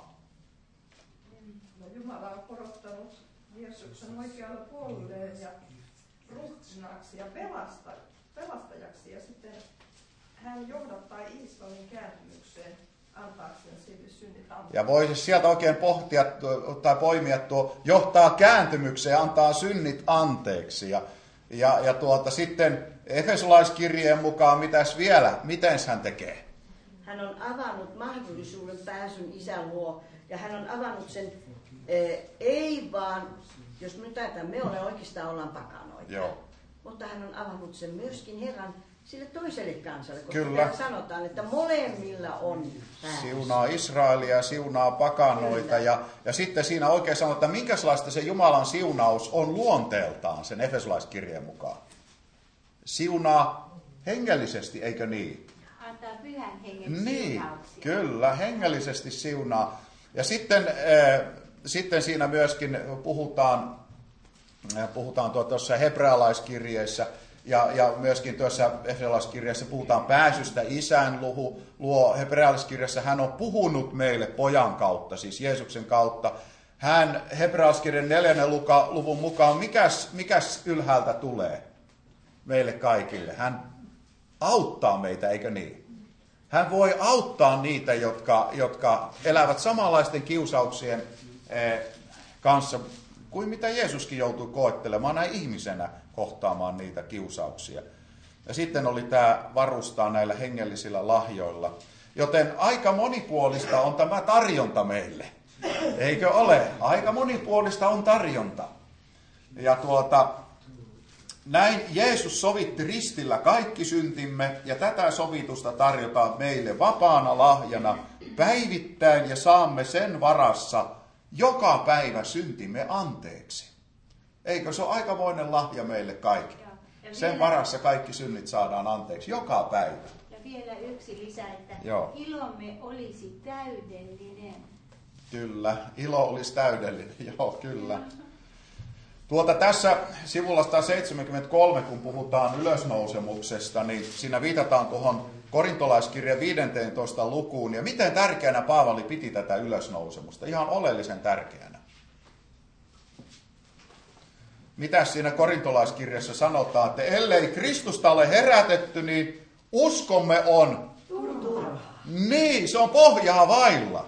S9: No, Jumala on korottanut Jeesuksen oikealle puolelle ja ruhtinaaksi ja pelastajaksi, ja sitten hän johdattaa Israelin kääntymykseen antaakseen sille synnit antaa.
S2: Ja voisi sieltä oikein pohtia tai poimia tuo johtaa kääntymykseen, antaa synnit anteeksi. Ja sitten Efesolaiskirjeen mukaan mitäs vielä, miten hän tekee?
S1: Hän on avannut mahdollisuuden pääsyn Isän luo, ja hän on avannut sen, ei vaan, jos me nyt ajatellaan, me ollaan pakanoita.
S2: Joo.
S1: Mutta hän on avannut sen myöskin Herran sille toiselle kansalle, koska
S2: Kyllä.
S1: sanotaan, että molemmilla on pääsy.
S2: Siunaa Israelia, siunaa pakanoita. Ja sitten siinä oikein sanotaan, että minkälaista se Jumalan siunaus on luonteeltaan sen Efesolaiskirjeen mukaan. Siunaa hengellisesti, eikö niin?
S4: Antaa pyhän hengen
S2: Niin,
S4: siunauksia.
S2: kyllä, hengellisesti siunaa. Ja sitten siinä myöskin puhutaan tuossa hebrealaiskirjeessä ja myöskin tuossa efesolaiskirjassa puhutaan pääsystä Isän luo. Hebrealaiskirjassa hän on puhunut meille pojan kautta, siis Jeesuksen kautta. Hän hebrealaiskirjan 4. luvun mukaan, mikäs ylhäältä tulee meille kaikille? Hän auttaa meitä, eikö niin? Hän voi auttaa niitä, jotka elävät samanlaisten kiusauksien kanssa kuin mitä Jeesuskin joutui koettelemaan näin ihmisenä kohtaamaan niitä kiusauksia. Ja sitten oli tämä varustaa näillä hengellisillä lahjoilla. Joten aika monipuolista on tämä tarjonta meille. Eikö ole? Aika monipuolista on tarjonta. Ja näin Jeesus sovitti ristillä kaikki syntimme, ja tätä sovitusta tarjotaan meille vapaana lahjana päivittäin, ja saamme sen varassa joka päivä syntimme anteeksi. Eikö se ole aikamoinen lahja meille kaikille? Sen varassa kaikki synnit saadaan anteeksi joka päivä.
S4: Ja vielä yksi lisä, että ilomme olisi täydellinen.
S2: Kyllä, ilo olisi täydellinen, joo kyllä. Tässä sivulla 173, kun puhutaan ylösnousemuksesta, niin siinä viitataan tuohon korintolaiskirjan 15. lukuun. Ja miten tärkeänä Paavali piti tätä ylösnousemusta? Ihan oleellisen tärkeänä. Mitäs siinä korintolaiskirjassa sanotaan, että ellei Kristusta ole herätetty, niin uskomme on turha. Niin, se on pohjaa vailla.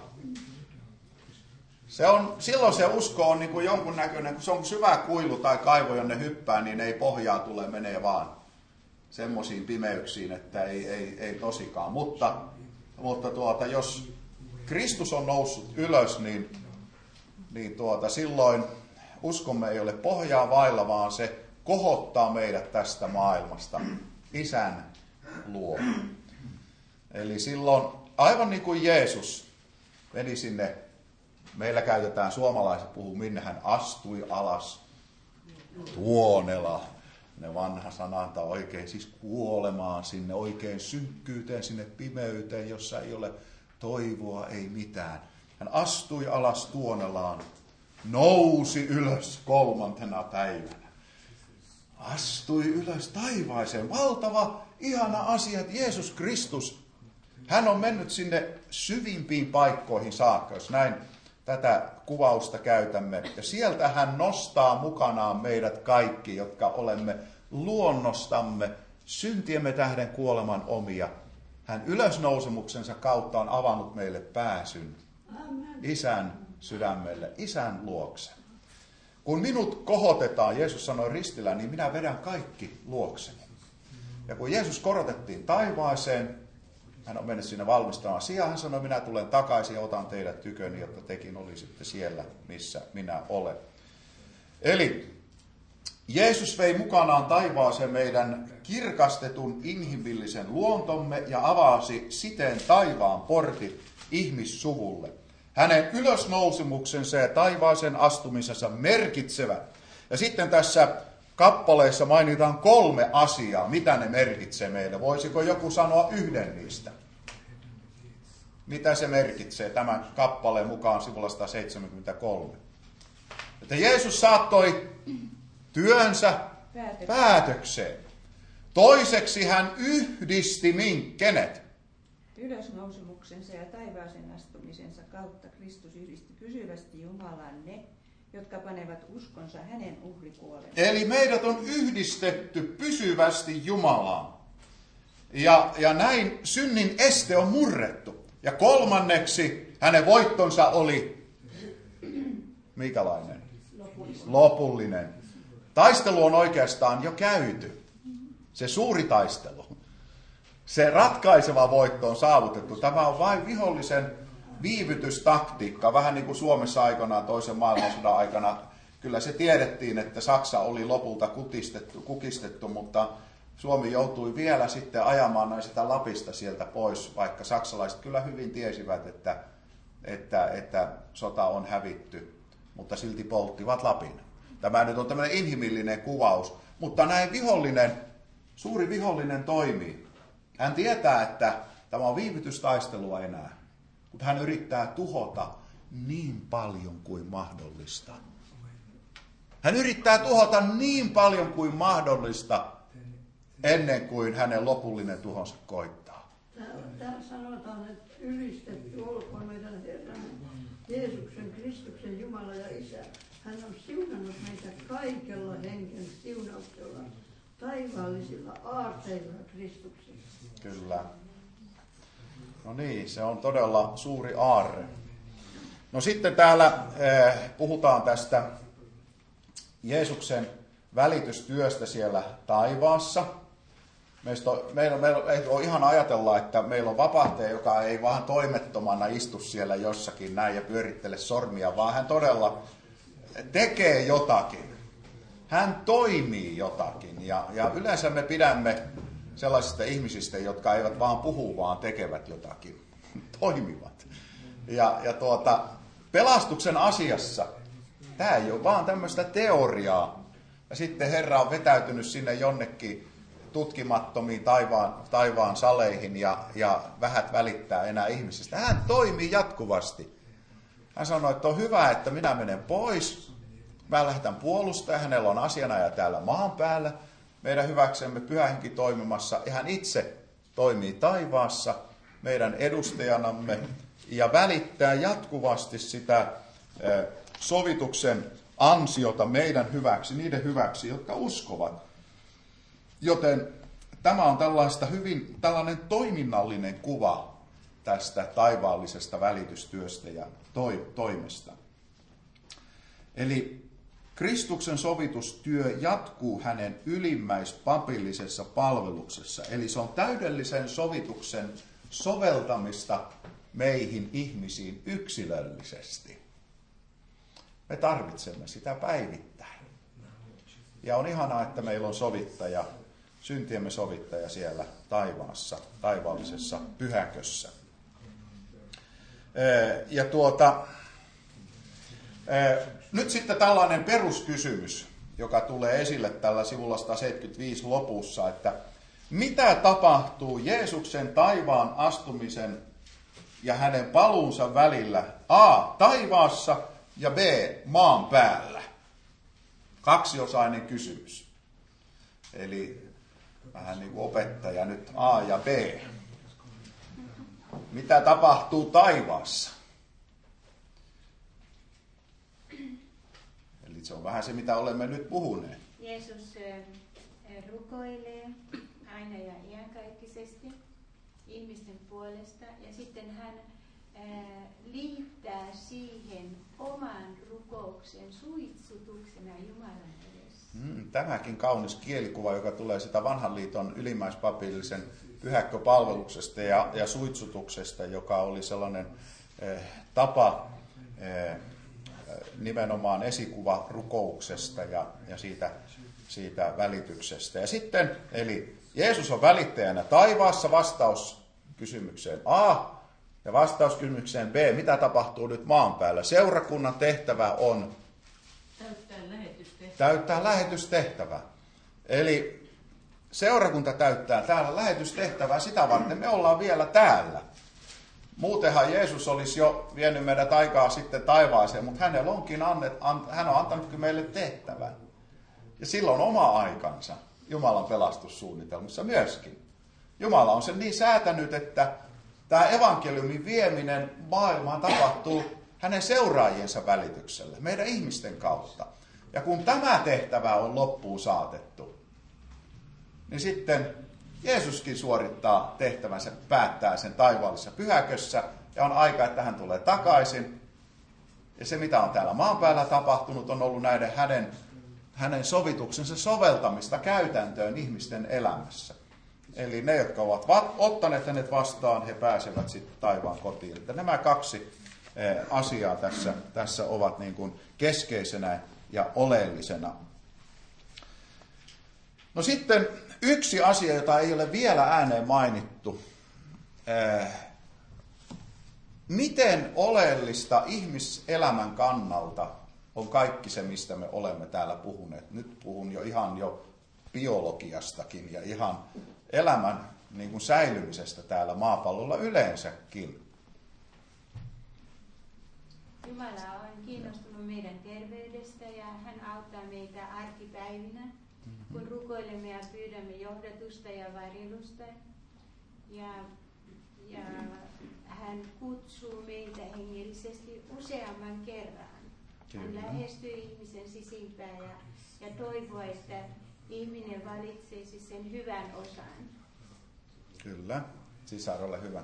S2: Silloin se usko on niin kuin jonkun näköinen, kun se on syvä kuilu tai kaivo, jonne hyppää, niin ei pohjaa tule, menee vaan semmoisiin pimeyksiin, että ei tosikaan. Mutta jos Kristus on noussut ylös, niin silloin uskomme ei ole pohjaa vailla, vaan se kohottaa meidät tästä maailmasta Isän luo. Eli silloin, aivan niin kuin Jeesus meni sinne, meillä käytetään, suomalaiset puhuu, minne hän astui alas, tuonela. Ne vanha sana antaa oikein, siis kuolemaan sinne oikein synkkyyteen, sinne pimeyteen, jossa ei ole toivoa, ei mitään. Hän astui alas tuonelaan, nousi ylös 3. päivänä. Astui ylös taivaaseen. Valtava, ihana asia, että Jeesus Kristus Hän on mennyt sinne syvimpiin paikkoihin saakka, jos näin tätä kuvausta käytämme. Ja sieltä hän nostaa mukanaan meidät kaikki, jotka olemme luonnostamme, syntiemme tähden kuoleman omia. Hän ylösnousemuksensa kautta on avannut meille pääsyn Isän sydämelle, Isän luokse. Kun minut kohotetaan, Jeesus sanoi ristillä, niin minä vedän kaikki luokseni. Ja kun Jeesus korotettiin taivaaseen, hän on mennyt sinne valmistamaan sijaan, hän sanoi, minä tulen takaisin ja otan teidät tyköni, jotta tekin olisitte siellä, missä minä olen. Eli Jeesus vei mukanaan taivaaseen meidän kirkastetun inhimillisen luontomme ja avasi siten taivaan portit ihmissuvulle. Hänen ylösnousemuksensa ja taivaaseen astumisensa merkitsevät. Ja sitten tässä kappaleessa mainitaan 3 asiaa, mitä ne merkitsee meille. Voisiko joku sanoa yhden niistä? Mitä se merkitsee tämän kappaleen mukaan sivulla 173? Että Jeesus saattoi työnsä päätökseen. Toiseksi hän yhdisti kenet?
S3: Ylösnousemuksensa ja taivaaseen astumisensa kautta Kristus yhdisti pysyvästi Jumalaan ne, jotka panevat uskonsa hänen uhrikuolemaan.
S2: Eli meidät on yhdistetty pysyvästi Jumalaan. Ja näin synnin este on murrettu. Ja kolmanneksi hänen voittonsa oli minkälainen? Lopullinen. Taistelu on oikeastaan jo käyty. Se suuri taistelu. Se ratkaiseva voitto on saavutettu. Tämä on vain vihollisen viivytystaktiikka, vähän niin kuin Suomessa aikanaan toisen maailmansodan aikana. Kyllä se tiedettiin, että Saksa oli lopulta kukistettu, mutta Suomi joutui vielä sitten ajamaan sitä Lapista sieltä pois, vaikka saksalaiset kyllä hyvin tiesivät, että sota on hävitty, mutta silti polttivat Lapin. Tämä nyt on tämmöinen inhimillinen kuvaus, mutta näin suuri vihollinen toimii. Hän tietää, että tämä on viivytystaistelua enää, mutta hän yrittää tuhota niin paljon kuin mahdollista. Hän yrittää tuhota niin paljon kuin mahdollista ennen kuin hänen lopullinen tuhonsa koittaa.
S7: Täällä sanotaan, että ylistetty olkoon meidän Herran Jeesuksen, Kristuksen, Jumala ja Isä. Hän on siunannut meitä kaikella henken siunauksella, taivaallisilla aarteilla Kristuksessa.
S2: Kyllä. No niin, se on todella suuri aarre. No sitten täällä puhutaan tästä Jeesuksen välitystyöstä siellä taivaassa. Meillä ei ole ihan ajatella, että meillä on vapahtaja, joka ei vaan toimettomana istu siellä jossakin näin ja pyörittele sormia, vaan hän todella tekee jotakin. Hän toimii jotakin. Ja yleensä me pidämme sellaisista ihmisistä, jotka eivät vaan puhu, vaan tekevät jotakin. Toimivat. Ja pelastuksen asiassa tämä ei ole vaan tämmöistä teoriaa. Ja sitten Herra on vetäytynyt sinne jonnekin tutkimattomiin taivaan saleihin ja vähät välittää enää ihmisistä. Hän toimii jatkuvasti. Hän sanoi, että on hyvä, että minä menen pois. Mä lähdetän puolustamaan. Hänellä on asianajaja täällä maan päällä. Meidän hyväksemme Pyhä Henki toimimassa. Ja hän itse toimii taivaassa meidän edustajanamme ja välittää jatkuvasti sitä sovituksen ansiota meidän hyväksi, niiden hyväksi, jotka uskovat. Joten tämä on tällainen toiminnallinen kuva tästä taivaallisesta välitystyöstä ja toimesta. Eli Kristuksen sovitustyö jatkuu hänen ylimmäispapillisessa palveluksessa. Eli se on täydellisen sovituksen soveltamista meihin ihmisiin yksilöllisesti. Me tarvitsemme sitä päivittäin. Ja on ihanaa, että meillä on sovittaja, syntiemme sovittaja siellä taivaassa, taivaallisessa pyhäkössä. Nyt sitten tällainen peruskysymys, joka tulee esille tällä sivulla 175 lopussa, että mitä tapahtuu Jeesuksen taivaan astumisen ja hänen paluunsa välillä A. taivaassa ja B. maan päällä? Kaksiosainen kysymys. Eli vähän niin kuin opettaja nyt A ja B. mitä tapahtuu taivaassa. Eli se on vähän se, mitä olemme nyt puhuneet.
S4: Jeesus rukoilee aina ja iankaikkisesti ihmisten puolesta ja sitten hän liittää siihen oman rukouksen suitsutuksena Jumalan edessä.
S2: Tämäkin kaunis kielikuva, joka tulee sitä vanhan liiton ylimmäispapillisen pyhäkköpalveluksesta ja suitsutuksesta, joka oli sellainen tapa nimenomaan esikuva rukouksesta ja siitä välityksestä. Ja sitten, eli Jeesus on välittäjänä taivaassa, vastaus kysymykseen A ja vastaus kysymykseen B. Mitä tapahtuu nyt maan päällä? Seurakunnan tehtävä on täyttää lähetystehtävä. Eli seurakunta täyttää täällä lähetystehtävää, sitä varten me ollaan vielä täällä. Muutenhan Jeesus olisi jo vienyt meidät aikaa sitten taivaaseen, mutta hän on antanut meille tehtävän. Ja silloin oma aikansa Jumalan pelastussuunnitelmassa myöskin. Jumala on sen niin säätänyt, että tämä evankeliumin vieminen maailmaan tapahtuu hänen seuraajiensa välityksellä, meidän ihmisten kautta. Ja kun tämä tehtävä on loppuun saatettu, niin sitten Jeesuskin suorittaa tehtävänsä, päättää sen taivaallisessa pyhäkössä, ja on aika, että hän tulee takaisin. Ja se, mitä on täällä maan päällä tapahtunut, on ollut näiden hänen sovituksensa soveltamista käytäntöön ihmisten elämässä. Eli ne, jotka ovat ottaneet hänet vastaan, he pääsevät sitten taivaan kotiin. Että nämä kaksi asiaa tässä ovat niin kuin keskeisenä ja oleellisena. No sitten yksi asia, jota ei ole vielä ääneen mainittu. Miten oleellista ihmiselämän kannalta on kaikki se, mistä me olemme täällä puhuneet. Nyt puhun jo biologiastakin ja ihan elämän niin kuin säilymisestä täällä maapallolla yleensäkin.
S4: Jumala on kiinnostunut meidän terveydestä ja hän auttaa meitä arkipäivinä, kun rukoilemme ja pyydämme johdatusta ja varjelusta. Ja hän kutsuu meitä hengellisesti useamman kerran. Hän lähestyy ihmisen sisimpään ja toivoo, että ihminen valitsisi sen hyvän osan.
S2: Kyllä. Sisar, ole hyvä.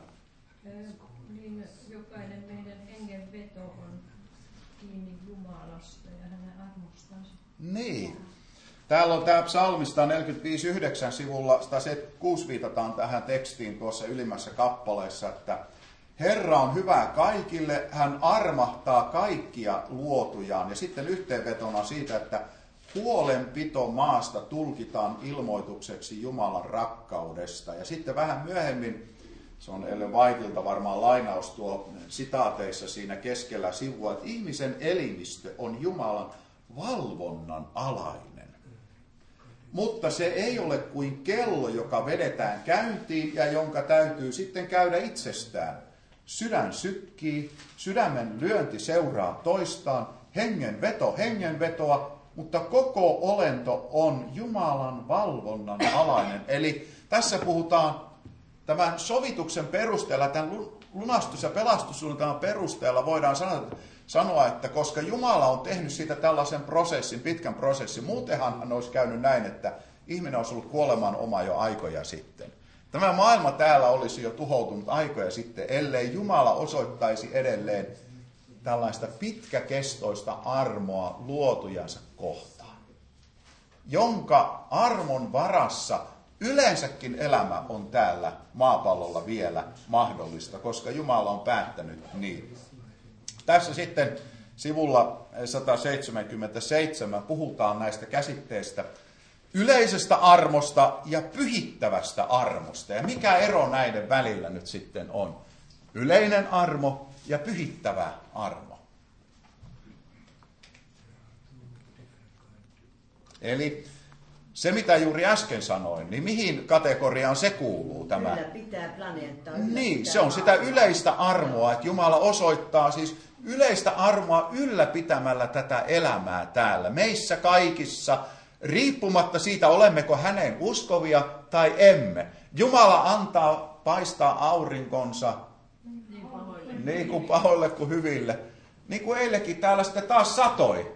S10: Niin jokainen meidän hengenveto on kiinni Jumalasta ja hänen armostaan.
S2: Niin. Täällä on tämä psalmi 145:9 sivulla 176 viitataan tähän tekstiin tuossa ylimmässä kappaleessa, että Herra on hyvä kaikille, hän armahtaa kaikkia luotujaan. Ja sitten yhteenvetona siitä, että huolenpito maasta tulkitaan ilmoitukseksi Jumalan rakkaudesta. Ja sitten vähän myöhemmin, se on Ellen Whiteilta varmaan lainaus tuo sitaateissa siinä keskellä sivua, että ihmisen elimistö on Jumalan valvonnan alainen. Mutta se ei ole kuin kello, joka vedetään käyntiin ja jonka täytyy sitten käydä itsestään. Sydän sykkii, sydämen lyönti seuraa toistaan, hengenvetoa, mutta koko olento on Jumalan valvonnan alainen. Eli tässä puhutaan tämän sovituksen perusteella, tämän lunastus- ja pelastussuunnitelman perusteella voidaan sanoa, että koska Jumala on tehnyt siitä tällaisen prosessin, pitkän prosessin, muutenhan hän olisi käynyt näin, että ihminen olisi ollut kuoleman oma jo aikoja sitten. Tämä maailma täällä olisi jo tuhoutunut aikoja sitten, ellei Jumala osoittaisi edelleen tällaista pitkäkestoista armoa luotujansa kohtaan, jonka armon varassa yleensäkin elämä on täällä maapallolla vielä mahdollista, koska Jumala on päättänyt niin. Tässä sitten sivulla 177 puhutaan näistä käsitteistä yleisestä armosta ja pyhittävästä armosta. Ja mikä ero näiden välillä nyt sitten on? Yleinen armo ja pyhittävä armo. Eli se, mitä juuri äsken sanoin, niin mihin kategoriaan se kuuluu tämä?
S1: Ylläpitää planeettaa.
S2: Niin, se on sitä yleistä armoa, että Jumala osoittaa siis yleistä armoa ylläpitämällä tätä elämää täällä. Meissä kaikissa, riippumatta siitä, olemmeko häneen uskovia tai emme. Jumala antaa paistaa aurinkonsa Niin kuin pahoille kuin hyville. Niin kuin eilenkin täällä sitten taas satoi.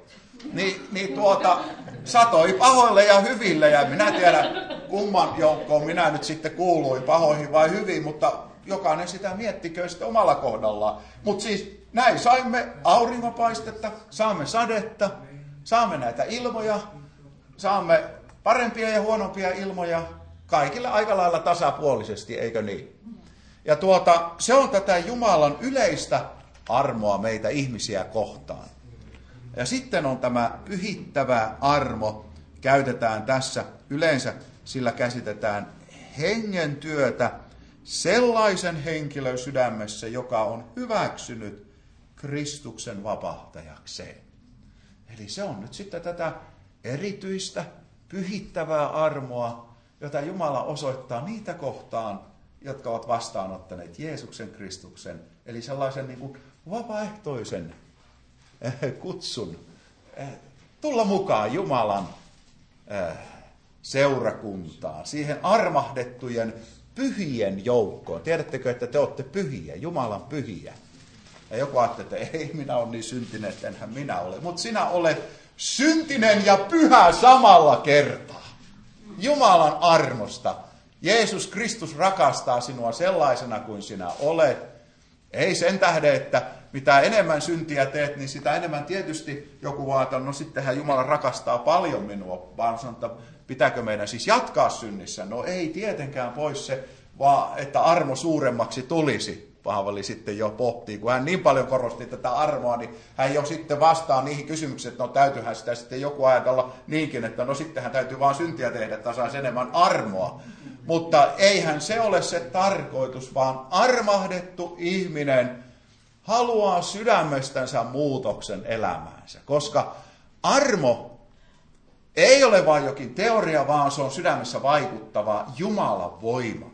S2: Satoi pahoille ja hyville. Ja minä tiedän, kumman joukkoon minä nyt sitten kuuluin, pahoihin vai hyviin, mutta jokainen sitä miettikö sitten omalla kohdallaan. Mutta siis näin saimme auringonpaistetta, saamme sadetta, saamme näitä ilmoja, saamme parempia ja huonompia ilmoja, kaikille aika lailla tasapuolisesti, eikö niin? Ja se on tätä Jumalan yleistä armoa meitä ihmisiä kohtaan. Ja sitten on tämä pyhittävä armo, käytetään tässä yleensä, sillä käsitetään hengen työtä sellaisen henkilön sydämessä, joka on hyväksynyt Kristuksen vapahtajakseen. Eli se on nyt sitten tätä erityistä pyhittävää armoa, jota Jumala osoittaa niitä kohtaan, jotka ovat vastaanottaneet Jeesuksen Kristuksen, eli sellaisen niin kuin vapaaehtoisen kutsun tulla mukaan Jumalan seurakuntaan, siihen armahdettujen pyhien joukkoon. Tiedättekö, että te olette pyhiä, Jumalan pyhiä? Ja joku ajattelee, että ei minä ole niin syntinen, että enhän minä ole. Mutta sinä olet syntinen ja pyhä samalla kertaa. Jumalan armosta. Jeesus Kristus rakastaa sinua sellaisena kuin sinä olet. Ei sen tähden, että mitä enemmän syntiä teet, niin sitä enemmän tietysti joku vaatii, no sittenhän Jumala rakastaa paljon minua, vaan sanon, että pitääkö meidän siis jatkaa synnissä? No ei tietenkään pois se, vaan että armo suuremmaksi tulisi. Paavali sitten jo pohtii, kun hän niin paljon korosti tätä armoa, niin hän jo sitten vastaa niihin kysymyksiin, että no täytyyhän sitä sitten joku ajatella niinkin, että no sittenhän täytyy vaan syntiä tehdä, että saisi enemmän armoa. Mutta eihän se ole se tarkoitus, vaan armahdettu ihminen haluaa sydämestänsä muutoksen elämäänsä, koska armo ei ole vain jokin teoria, vaan se on sydämessä vaikuttava Jumalan voima.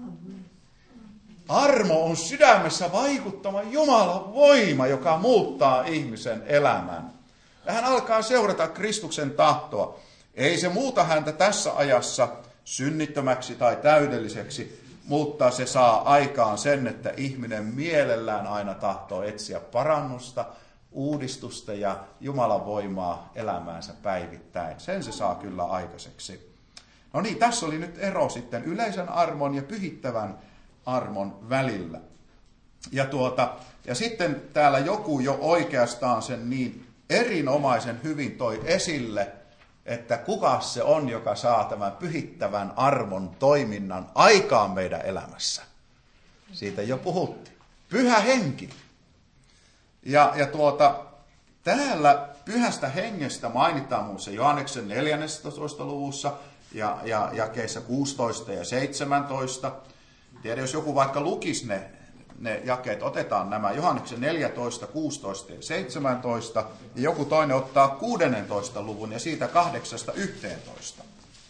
S2: Armo on sydämessä vaikuttava Jumalan voima, joka muuttaa ihmisen elämän. Ja hän alkaa seurata Kristuksen tahtoa. Ei se muuta häntä tässä ajassa synnittömäksi tai täydelliseksi, mutta se saa aikaan sen, että ihminen mielellään aina tahtoo etsiä parannusta, uudistusta ja Jumalan voimaa elämäänsä päivittäin. Sen se saa kyllä aikaiseksi. No niin, tässä oli nyt ero sitten yleisen armon ja pyhittävän armon välillä. Ja sitten täällä joku jo oikeastaan sen niin erinomaisen hyvin toi esille, että kuka se on, joka saa tämän pyhittävän armon toiminnan aikaan meidän elämässä. Siitä jo puhuttiin. Pyhä henki. Ja täällä pyhästä hengestä mainitaan muun muassa Johanneksen 14. luvussa ja jakeissa 16 ja 17. Tiedä, jos joku vaikka lukisi ne jakeet, otetaan nämä Johanneksen 14, 16 ja 17, ja joku toinen ottaa 16. luvun ja siitä 8-11.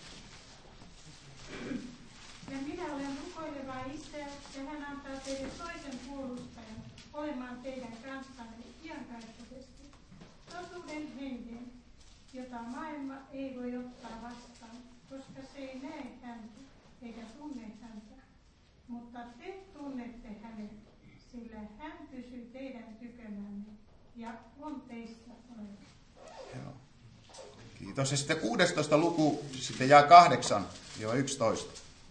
S8: Ja minä olen rukoileva Isä, ja hän antaa teille toisen puolustajan olemaan teidän kanssanne iankaikkisesti. Totuuden hengen, jota maailma ei voi ottaa vastaan, koska se ei näe häntä eikä tunne häntä. Mutta te tunnette hänet, sillä hän pysyy teidän tykönänne ja on teistä oleva.
S2: Joo. Kiitos. Ja sitten 16. luku sitten jää 8-11.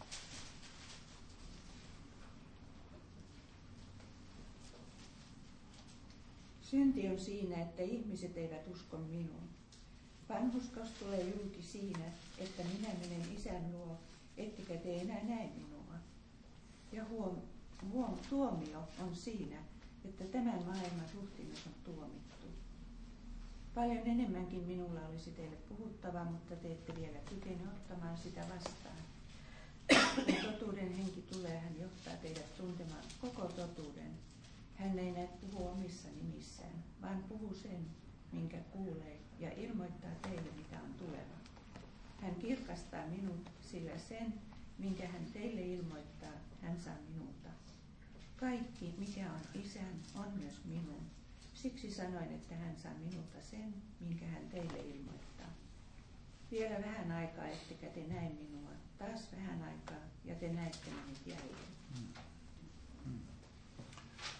S3: Synti on siinä, että ihmiset eivät usko minuun. Vanhurskaus tulee julki siinä, että minä menen Isän luo, ettekä te enää näe minua. Ja tuomio on siinä, että tämän maailman ruhtinas on tuomittu. Paljon enemmänkin minulla olisi teille puhuttavaa, mutta te ette vielä kykene ottamaan sitä vastaan. Kun totuuden henki tulee, hän johtaa teidät tuntemaan koko totuuden. Hän ei näe puhua omissa nimissään, vaan puhuu sen, minkä kuulee, ja ilmoittaa teille, mitä on tuleva. Hän kirkastaa minut, sillä sen, minkä hän teille ilmoittaa, hän saa minulta. Kaikki, mikä on Isän, on myös minun. Siksi sanoin, että hän saa minulta sen, minkä hän teille ilmoittaa. Vielä vähän aikaa, ettekä te näe minua. Taas vähän aikaa, ja te näette minut jälleen.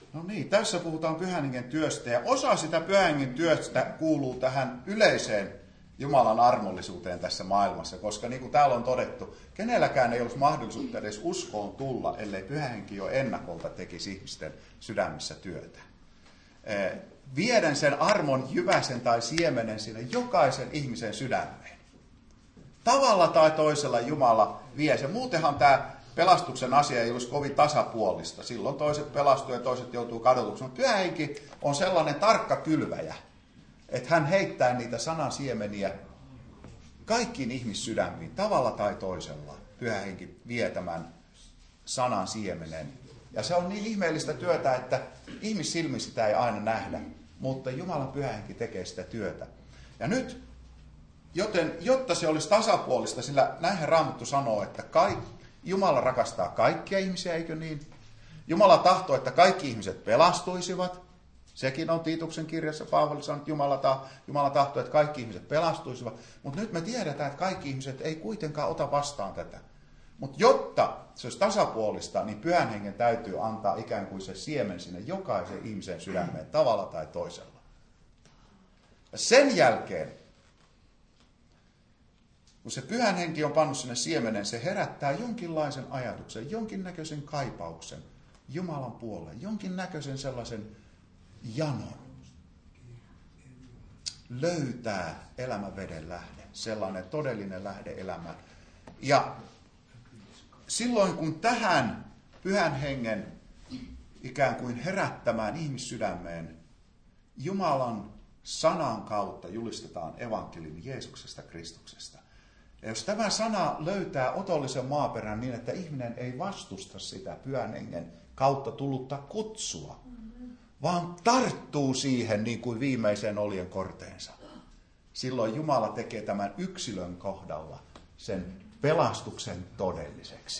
S2: No niin, tässä puhutaan Pyhän Hengen työstä ja osa sitä Pyhän Hengen työstä kuuluu tähän yleiseen Jumalan armollisuuteen tässä maailmassa, koska niin kuin täällä on todettu, kenelläkään ei olisi mahdollisuutta edes uskoon tulla, ellei Pyhä Henki jo ennakolta tekisi ihmisten sydämissä työtä. Vieden sen armon jyväsen tai siemenen sinne jokaisen ihmisen sydämeen. Tavalla tai toisella Jumala vie sen. Muutenhan tämä pelastuksen asia ei olisi kovin tasapuolista. Silloin toiset pelastuu ja toiset joutuu kadotukseen. Pyhä Henki on sellainen tarkka kylväjä, että hän heittää niitä sanan siemeniä kaikkiin ihmissydämiin, tavalla tai toisella. Pyhä Henki vie tämän sanan siemenen. Ja se on niin ihmeellistä työtä, että ihmissilmin sitä ei aina nähdä, mutta Jumalan Pyhä Henki tekee sitä työtä. Ja nyt, jotta se olisi tasapuolista, sillä näinhän Raamattu sanoo, että Jumala rakastaa kaikkia ihmisiä, eikö niin? Jumala tahtoo, että kaikki ihmiset pelastuisivat. Sekin on Tiituksen kirjassa, Paavali sanoo, että Jumala tahtoo, että kaikki ihmiset pelastuisivat. Mutta nyt me tiedetään, että kaikki ihmiset ei kuitenkaan ota vastaan tätä. Mutta jotta se olisi tasapuolista, niin Pyhän Hengen täytyy antaa ikään kuin se siemen sinne jokaisen ihmisen sydämeen tavalla tai toisella. Ja sen jälkeen, kun se Pyhän Henki on pannut sinne siemenen, se herättää jonkinlaisen ajatuksen, jonkinnäköisen kaipauksen Jumalan puoleen, jonkinnäköisen sellaisen janon. Löytää elämän veden lähde, sellainen todellinen lähde elämään. Ja silloin kun tähän Pyhän Hengen ikään kuin herättämään ihmissydämeen Jumalan sanan kautta julistetaan evankeliumi Jeesuksesta Kristuksesta. Ja jos tämä sana löytää otollisen maaperän niin, että ihminen ei vastusta sitä Pyhän Hengen kautta tullutta kutsua, vaan tarttuu siihen niin kuin viimeiseen oljen korteensa. Silloin Jumala tekee tämän yksilön kohdalla sen pelastuksen todelliseksi.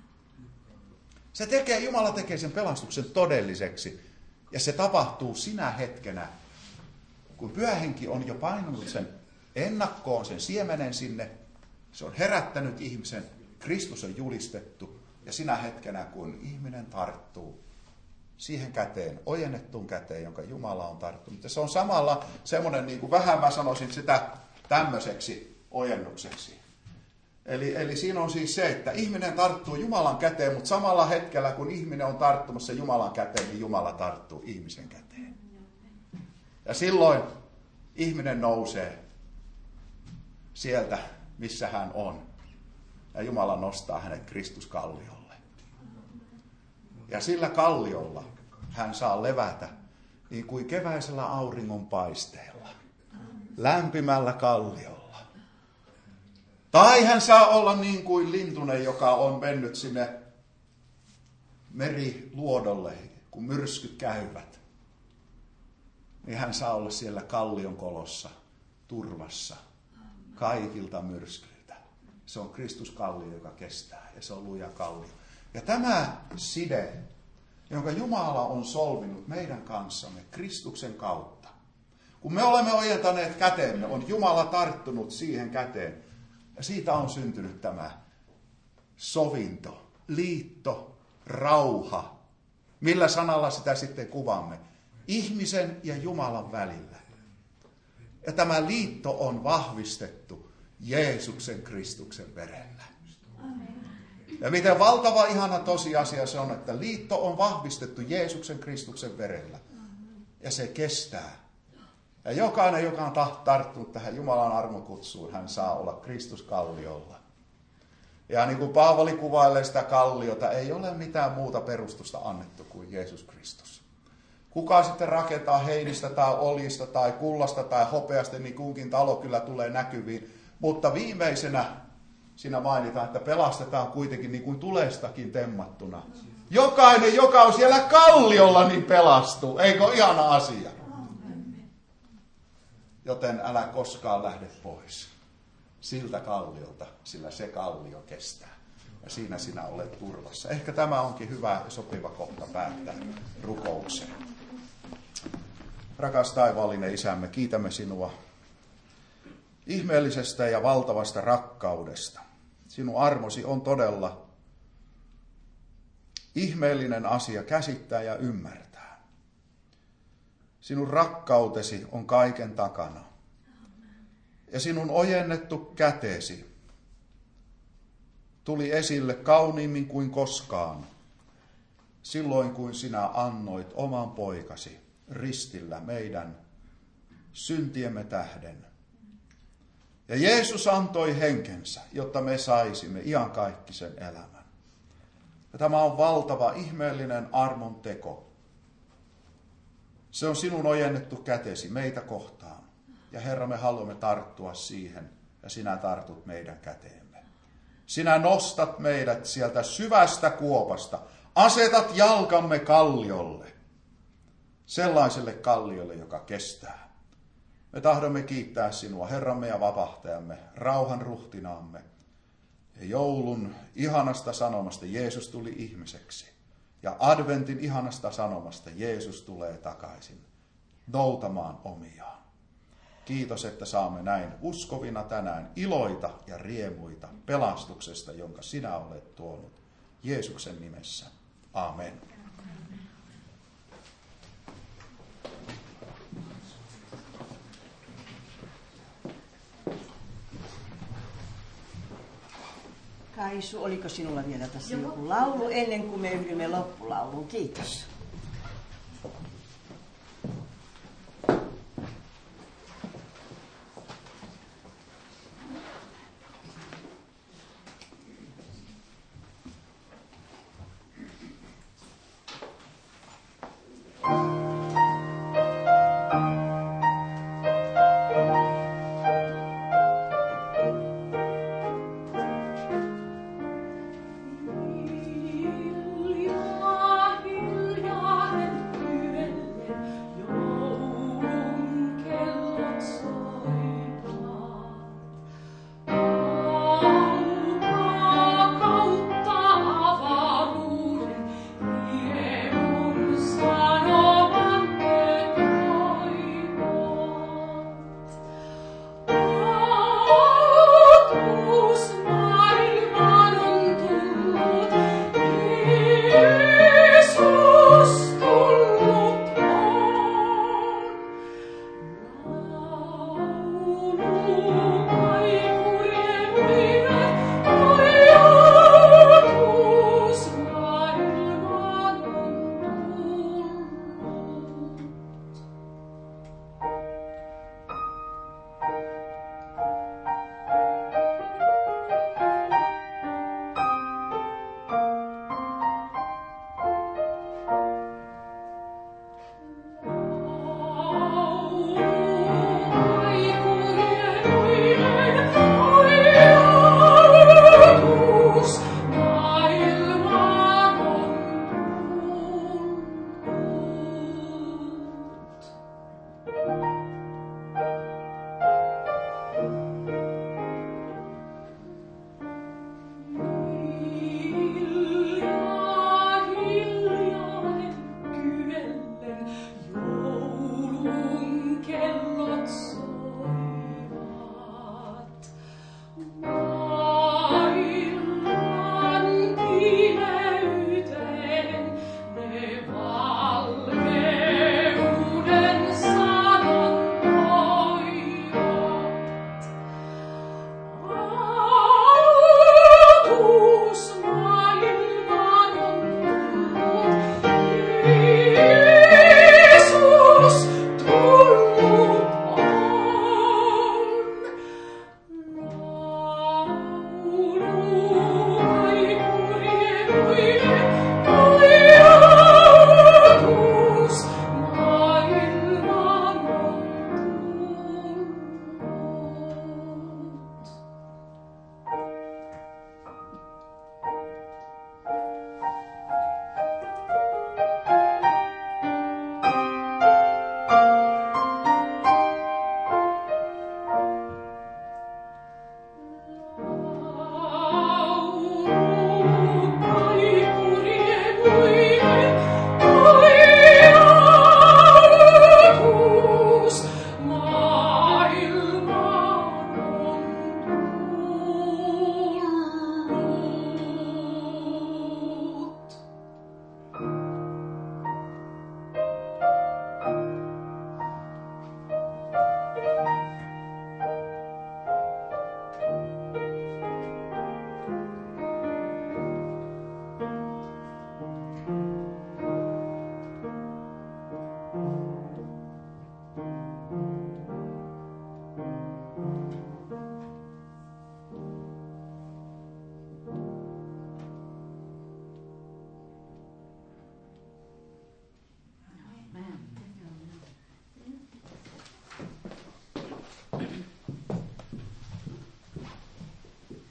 S2: Jumala tekee sen pelastuksen todelliseksi ja se tapahtuu sinä hetkenä, kun Pyhä Henki on jo painanut sen ennakkoon, sen siemenen sinne, se on herättänyt ihmisen, Kristus on julistettu ja sinä hetkenä, kun ihminen tarttuu siihen käteen, ojennettuun käteen, jonka Jumala on tarttunut. Ja se on samalla semmoinen, niin kuin vähän mä sanoisin sitä tämmöiseksi ojennukseksi. Eli siinä on siis se, että ihminen tarttuu Jumalan käteen, mutta samalla hetkellä, kun ihminen on tarttumassa Jumalan käteen, niin Jumala tarttuu ihmisen käteen. Ja silloin ihminen nousee sieltä, missä hän on. Ja Jumala nostaa hänet Kristuskalliolle. Ja sillä kalliolla hän saa levätä niin kuin keväisellä auringonpaisteella, lämpimällä kalliolla. Tai hän saa olla niin kuin lintunen, joka on mennyt sinne meriluodolle, kun myrskyt käyvät. Niin hän saa olla siellä kallion kolossa, turvassa, kaikilta myrskyiltä. Se on Kristuskallio, joka kestää, ja se on luja kallio. Ja tämä side, jonka Jumala on solminut meidän kanssamme Kristuksen kautta. Kun me olemme ojentaneet käteemme, on Jumala tarttunut siihen käteen. Ja siitä on syntynyt tämä sovinto, liitto, rauha. Millä sanalla sitä sitten kuvaamme? Ihmisen ja Jumalan välillä. Ja tämä liitto on vahvistettu Jeesuksen Kristuksen verellä. Ja miten valtava ihana tosiasia se on, että liitto on vahvistettu Jeesuksen Kristuksen verellä. Ja se kestää. Ja jokainen, joka on tarttunut tähän Jumalan armokutsuun, hän saa olla Kristuskalliolla. Ja niin kuin Paavali kuvailee sitä kalliota, ei ole mitään muuta perustusta annettu kuin Jeesus Kristus. Kuka sitten rakentaa heinistä tai oljista tai kullasta tai hopeasta, niin kunkin talo kyllä tulee näkyviin. Mutta viimeisenä siinä mainitaan, että pelastetaan kuitenkin niin kuin tulestakin temmattuna. Jokainen, joka on siellä kalliolla, niin pelastuu. Eikö ihana asia? Joten älä koskaan lähde pois siltä kalliolta, sillä se kallio kestää. Ja siinä sinä olet turvassa. Ehkä tämä onkin hyvä ja sopiva kohta päättää rukoukseen. Rakas taivaallinen Isämme, kiitämme sinua ihmeellisestä ja valtavasta rakkaudesta. Sinun armosi on todella ihmeellinen asia käsittää ja ymmärtää. Sinun rakkautesi on kaiken takana. Ja sinun ojennettu kätesi tuli esille kauniimmin kuin koskaan, silloin kun sinä annoit oman poikasi ristillä meidän syntiemme tähden. Ja Jeesus antoi henkensä, jotta me saisimme iankaikkisen elämän. Ja tämä on valtava, ihmeellinen armon teko. Se on sinun ojennettu kätesi meitä kohtaan. Ja Herra, me haluamme tarttua siihen, ja sinä tartut meidän käteemme. Sinä nostat meidät sieltä syvästä kuopasta, asetat jalkamme kalliolle, sellaiselle kalliolle, joka kestää. Me tahdomme kiittää sinua, Herramme ja vapahtajamme, rauhan ruhtinaamme ja joulun ihanasta sanomasta, Jeesus tuli ihmiseksi. Ja adventin ihanasta sanomasta, Jeesus tulee takaisin noutamaan omiaan. Kiitos, että saamme näin uskovina tänään iloita ja riemuita pelastuksesta, jonka sinä olet tuonut. Jeesuksen nimessä. Amen.
S1: Kaisu, oliko sinulla vielä tässä joku laulu ennen kuin me yhdymme loppulauluun? Kiitos.
S11: Hiljaa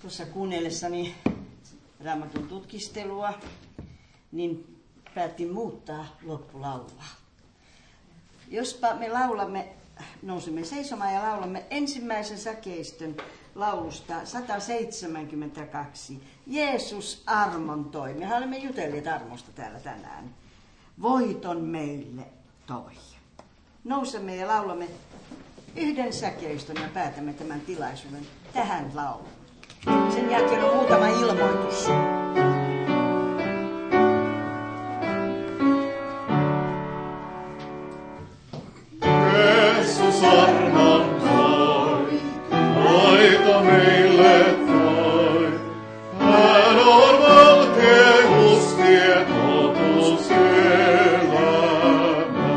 S1: tuossa kuunnellessani Raamatun tutkistelua, niin päätin muuttaa loppulaulua. Jospa me nousemme seisomaan ja laulamme ensimmäisen säkeistön laulusta 172. Jeesus armon toi. Mehän olemme jutelleet armosta täällä tänään. Voiton meille toi. Nousemme ja laulamme yhden säkeistön ja päätämme tämän tilaisuuden tähän lauluun. Sen jälkeen on muutama ilmoitus.
S11: Jeesus armon toi, voito meille toi. Hän on valkeus, tie, totuus, elämä.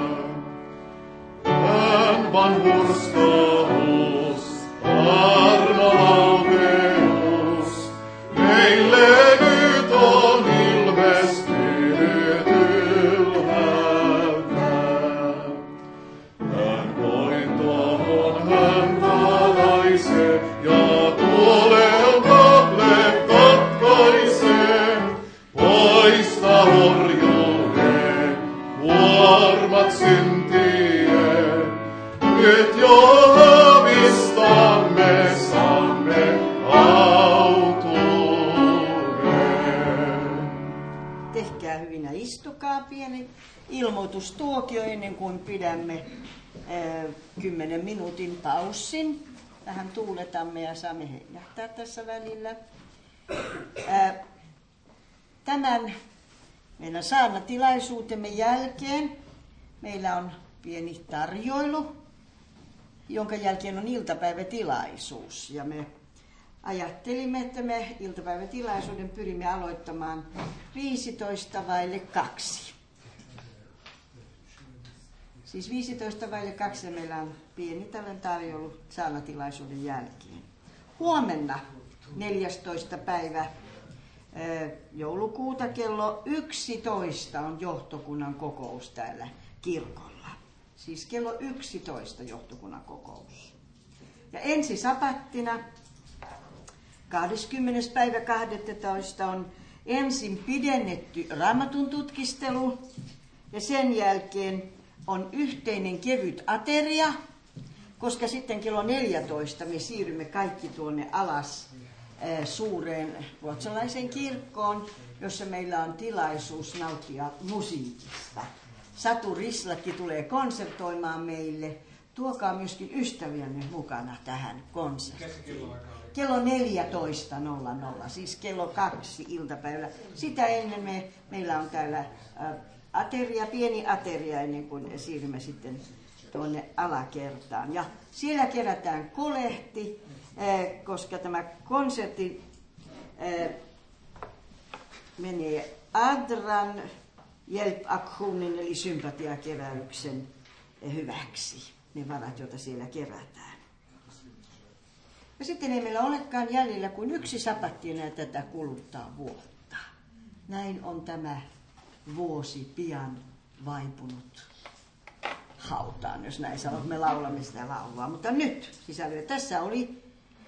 S11: Hän vanhurskaus, armo laupeus, meille nyt on ilmestynyt ylhäältä. Hän voittoon hän valaisee ja tuolelta katkaisee, poista orjuuden, kuormat syntien. Nyt jo aavistamme saamme autuuden.
S1: Tehkää hyvin ja istukaa, pieni ilmoitustuokio ennen kuin pidämme 10 minuutin paussin. Vähän tuuletamme ja saamme hengähtää tässä välillä. Tämän meidän saarnatilaisuutemme jälkeen meillä on pieni tarjoilu, jonka jälkeen on iltapäivätilaisuus. Ja me ajattelimme, että me iltapäivätilaisuuden pyrimme aloittamaan 2:15. Siis 2:15 meillä on pieni tällainen tarjoilu saarnatilaisuuden jälkeen. Huomenna 14. päivä joulukuuta kello 11 on johtokunnan kokous täällä kirkolla. Siis kello 11 johtokunnan kokous. Ja ensi sapattina 20. päivä 12. on ensin pidennetty Raamatun tutkistelu ja sen jälkeen on yhteinen kevyt ateria, koska sitten kello 14 me siirrymme kaikki tuonne alas suureen ruotsalaiseen kirkkoon, jossa meillä on tilaisuus nauttia musiikista. Satu Rislakki tulee konsertoimaan meille. Tuokaa myöskin ystäviänne mukana tähän konserttiin. Kello 14.00, siis kello 2 iltapäivällä. Sitä ennen meillä on täällä ateria, pieni ateria ennen kuin siirrymme sitten tuonne alakertaan. Ja siellä kerätään kolehti, koska tämä konsertti menee Adran Hjälp-aktionen eli sympatiakeräyksen hyväksi. Ne varat, joita siellä kerätään. Ja sitten ei meillä olekaan jäljellä kuin yksi sapatti enää tätä kuluttaa vuotta. Näin on tämä vuosi pian vaipunut hautaan, jos näin sanot. Me laulamme sitä laulua. Mutta nyt sisällöä. Tässä oli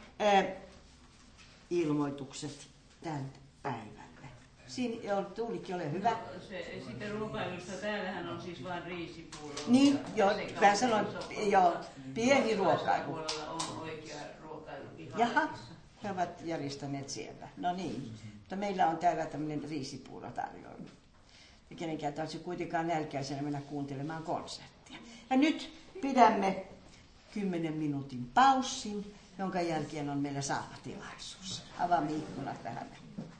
S1: ilmoitukset tältä päivälle. Siinä Tuulikki, ole hyvä.
S12: Sitten ruokailusta, täällähän on siis vain riisipuuro.
S1: Niin, joo, mä sanoin, joo, pieni ruokailu.
S12: Puolella on oikea ruokailu.
S1: Jaha, he ovat järjestäneet siellä. No niin, mutta meillä on täällä tämmöinen riisipuuro tarjoilu. Ja kenenkään taisi kuitenkaan nälkäisenä mennä kuuntelemaan konserttia. Ja nyt pidämme 10 minuutin paussin, jonka jälkeen on meillä saarnatilaisuus. Avaamme ikkunat vähän.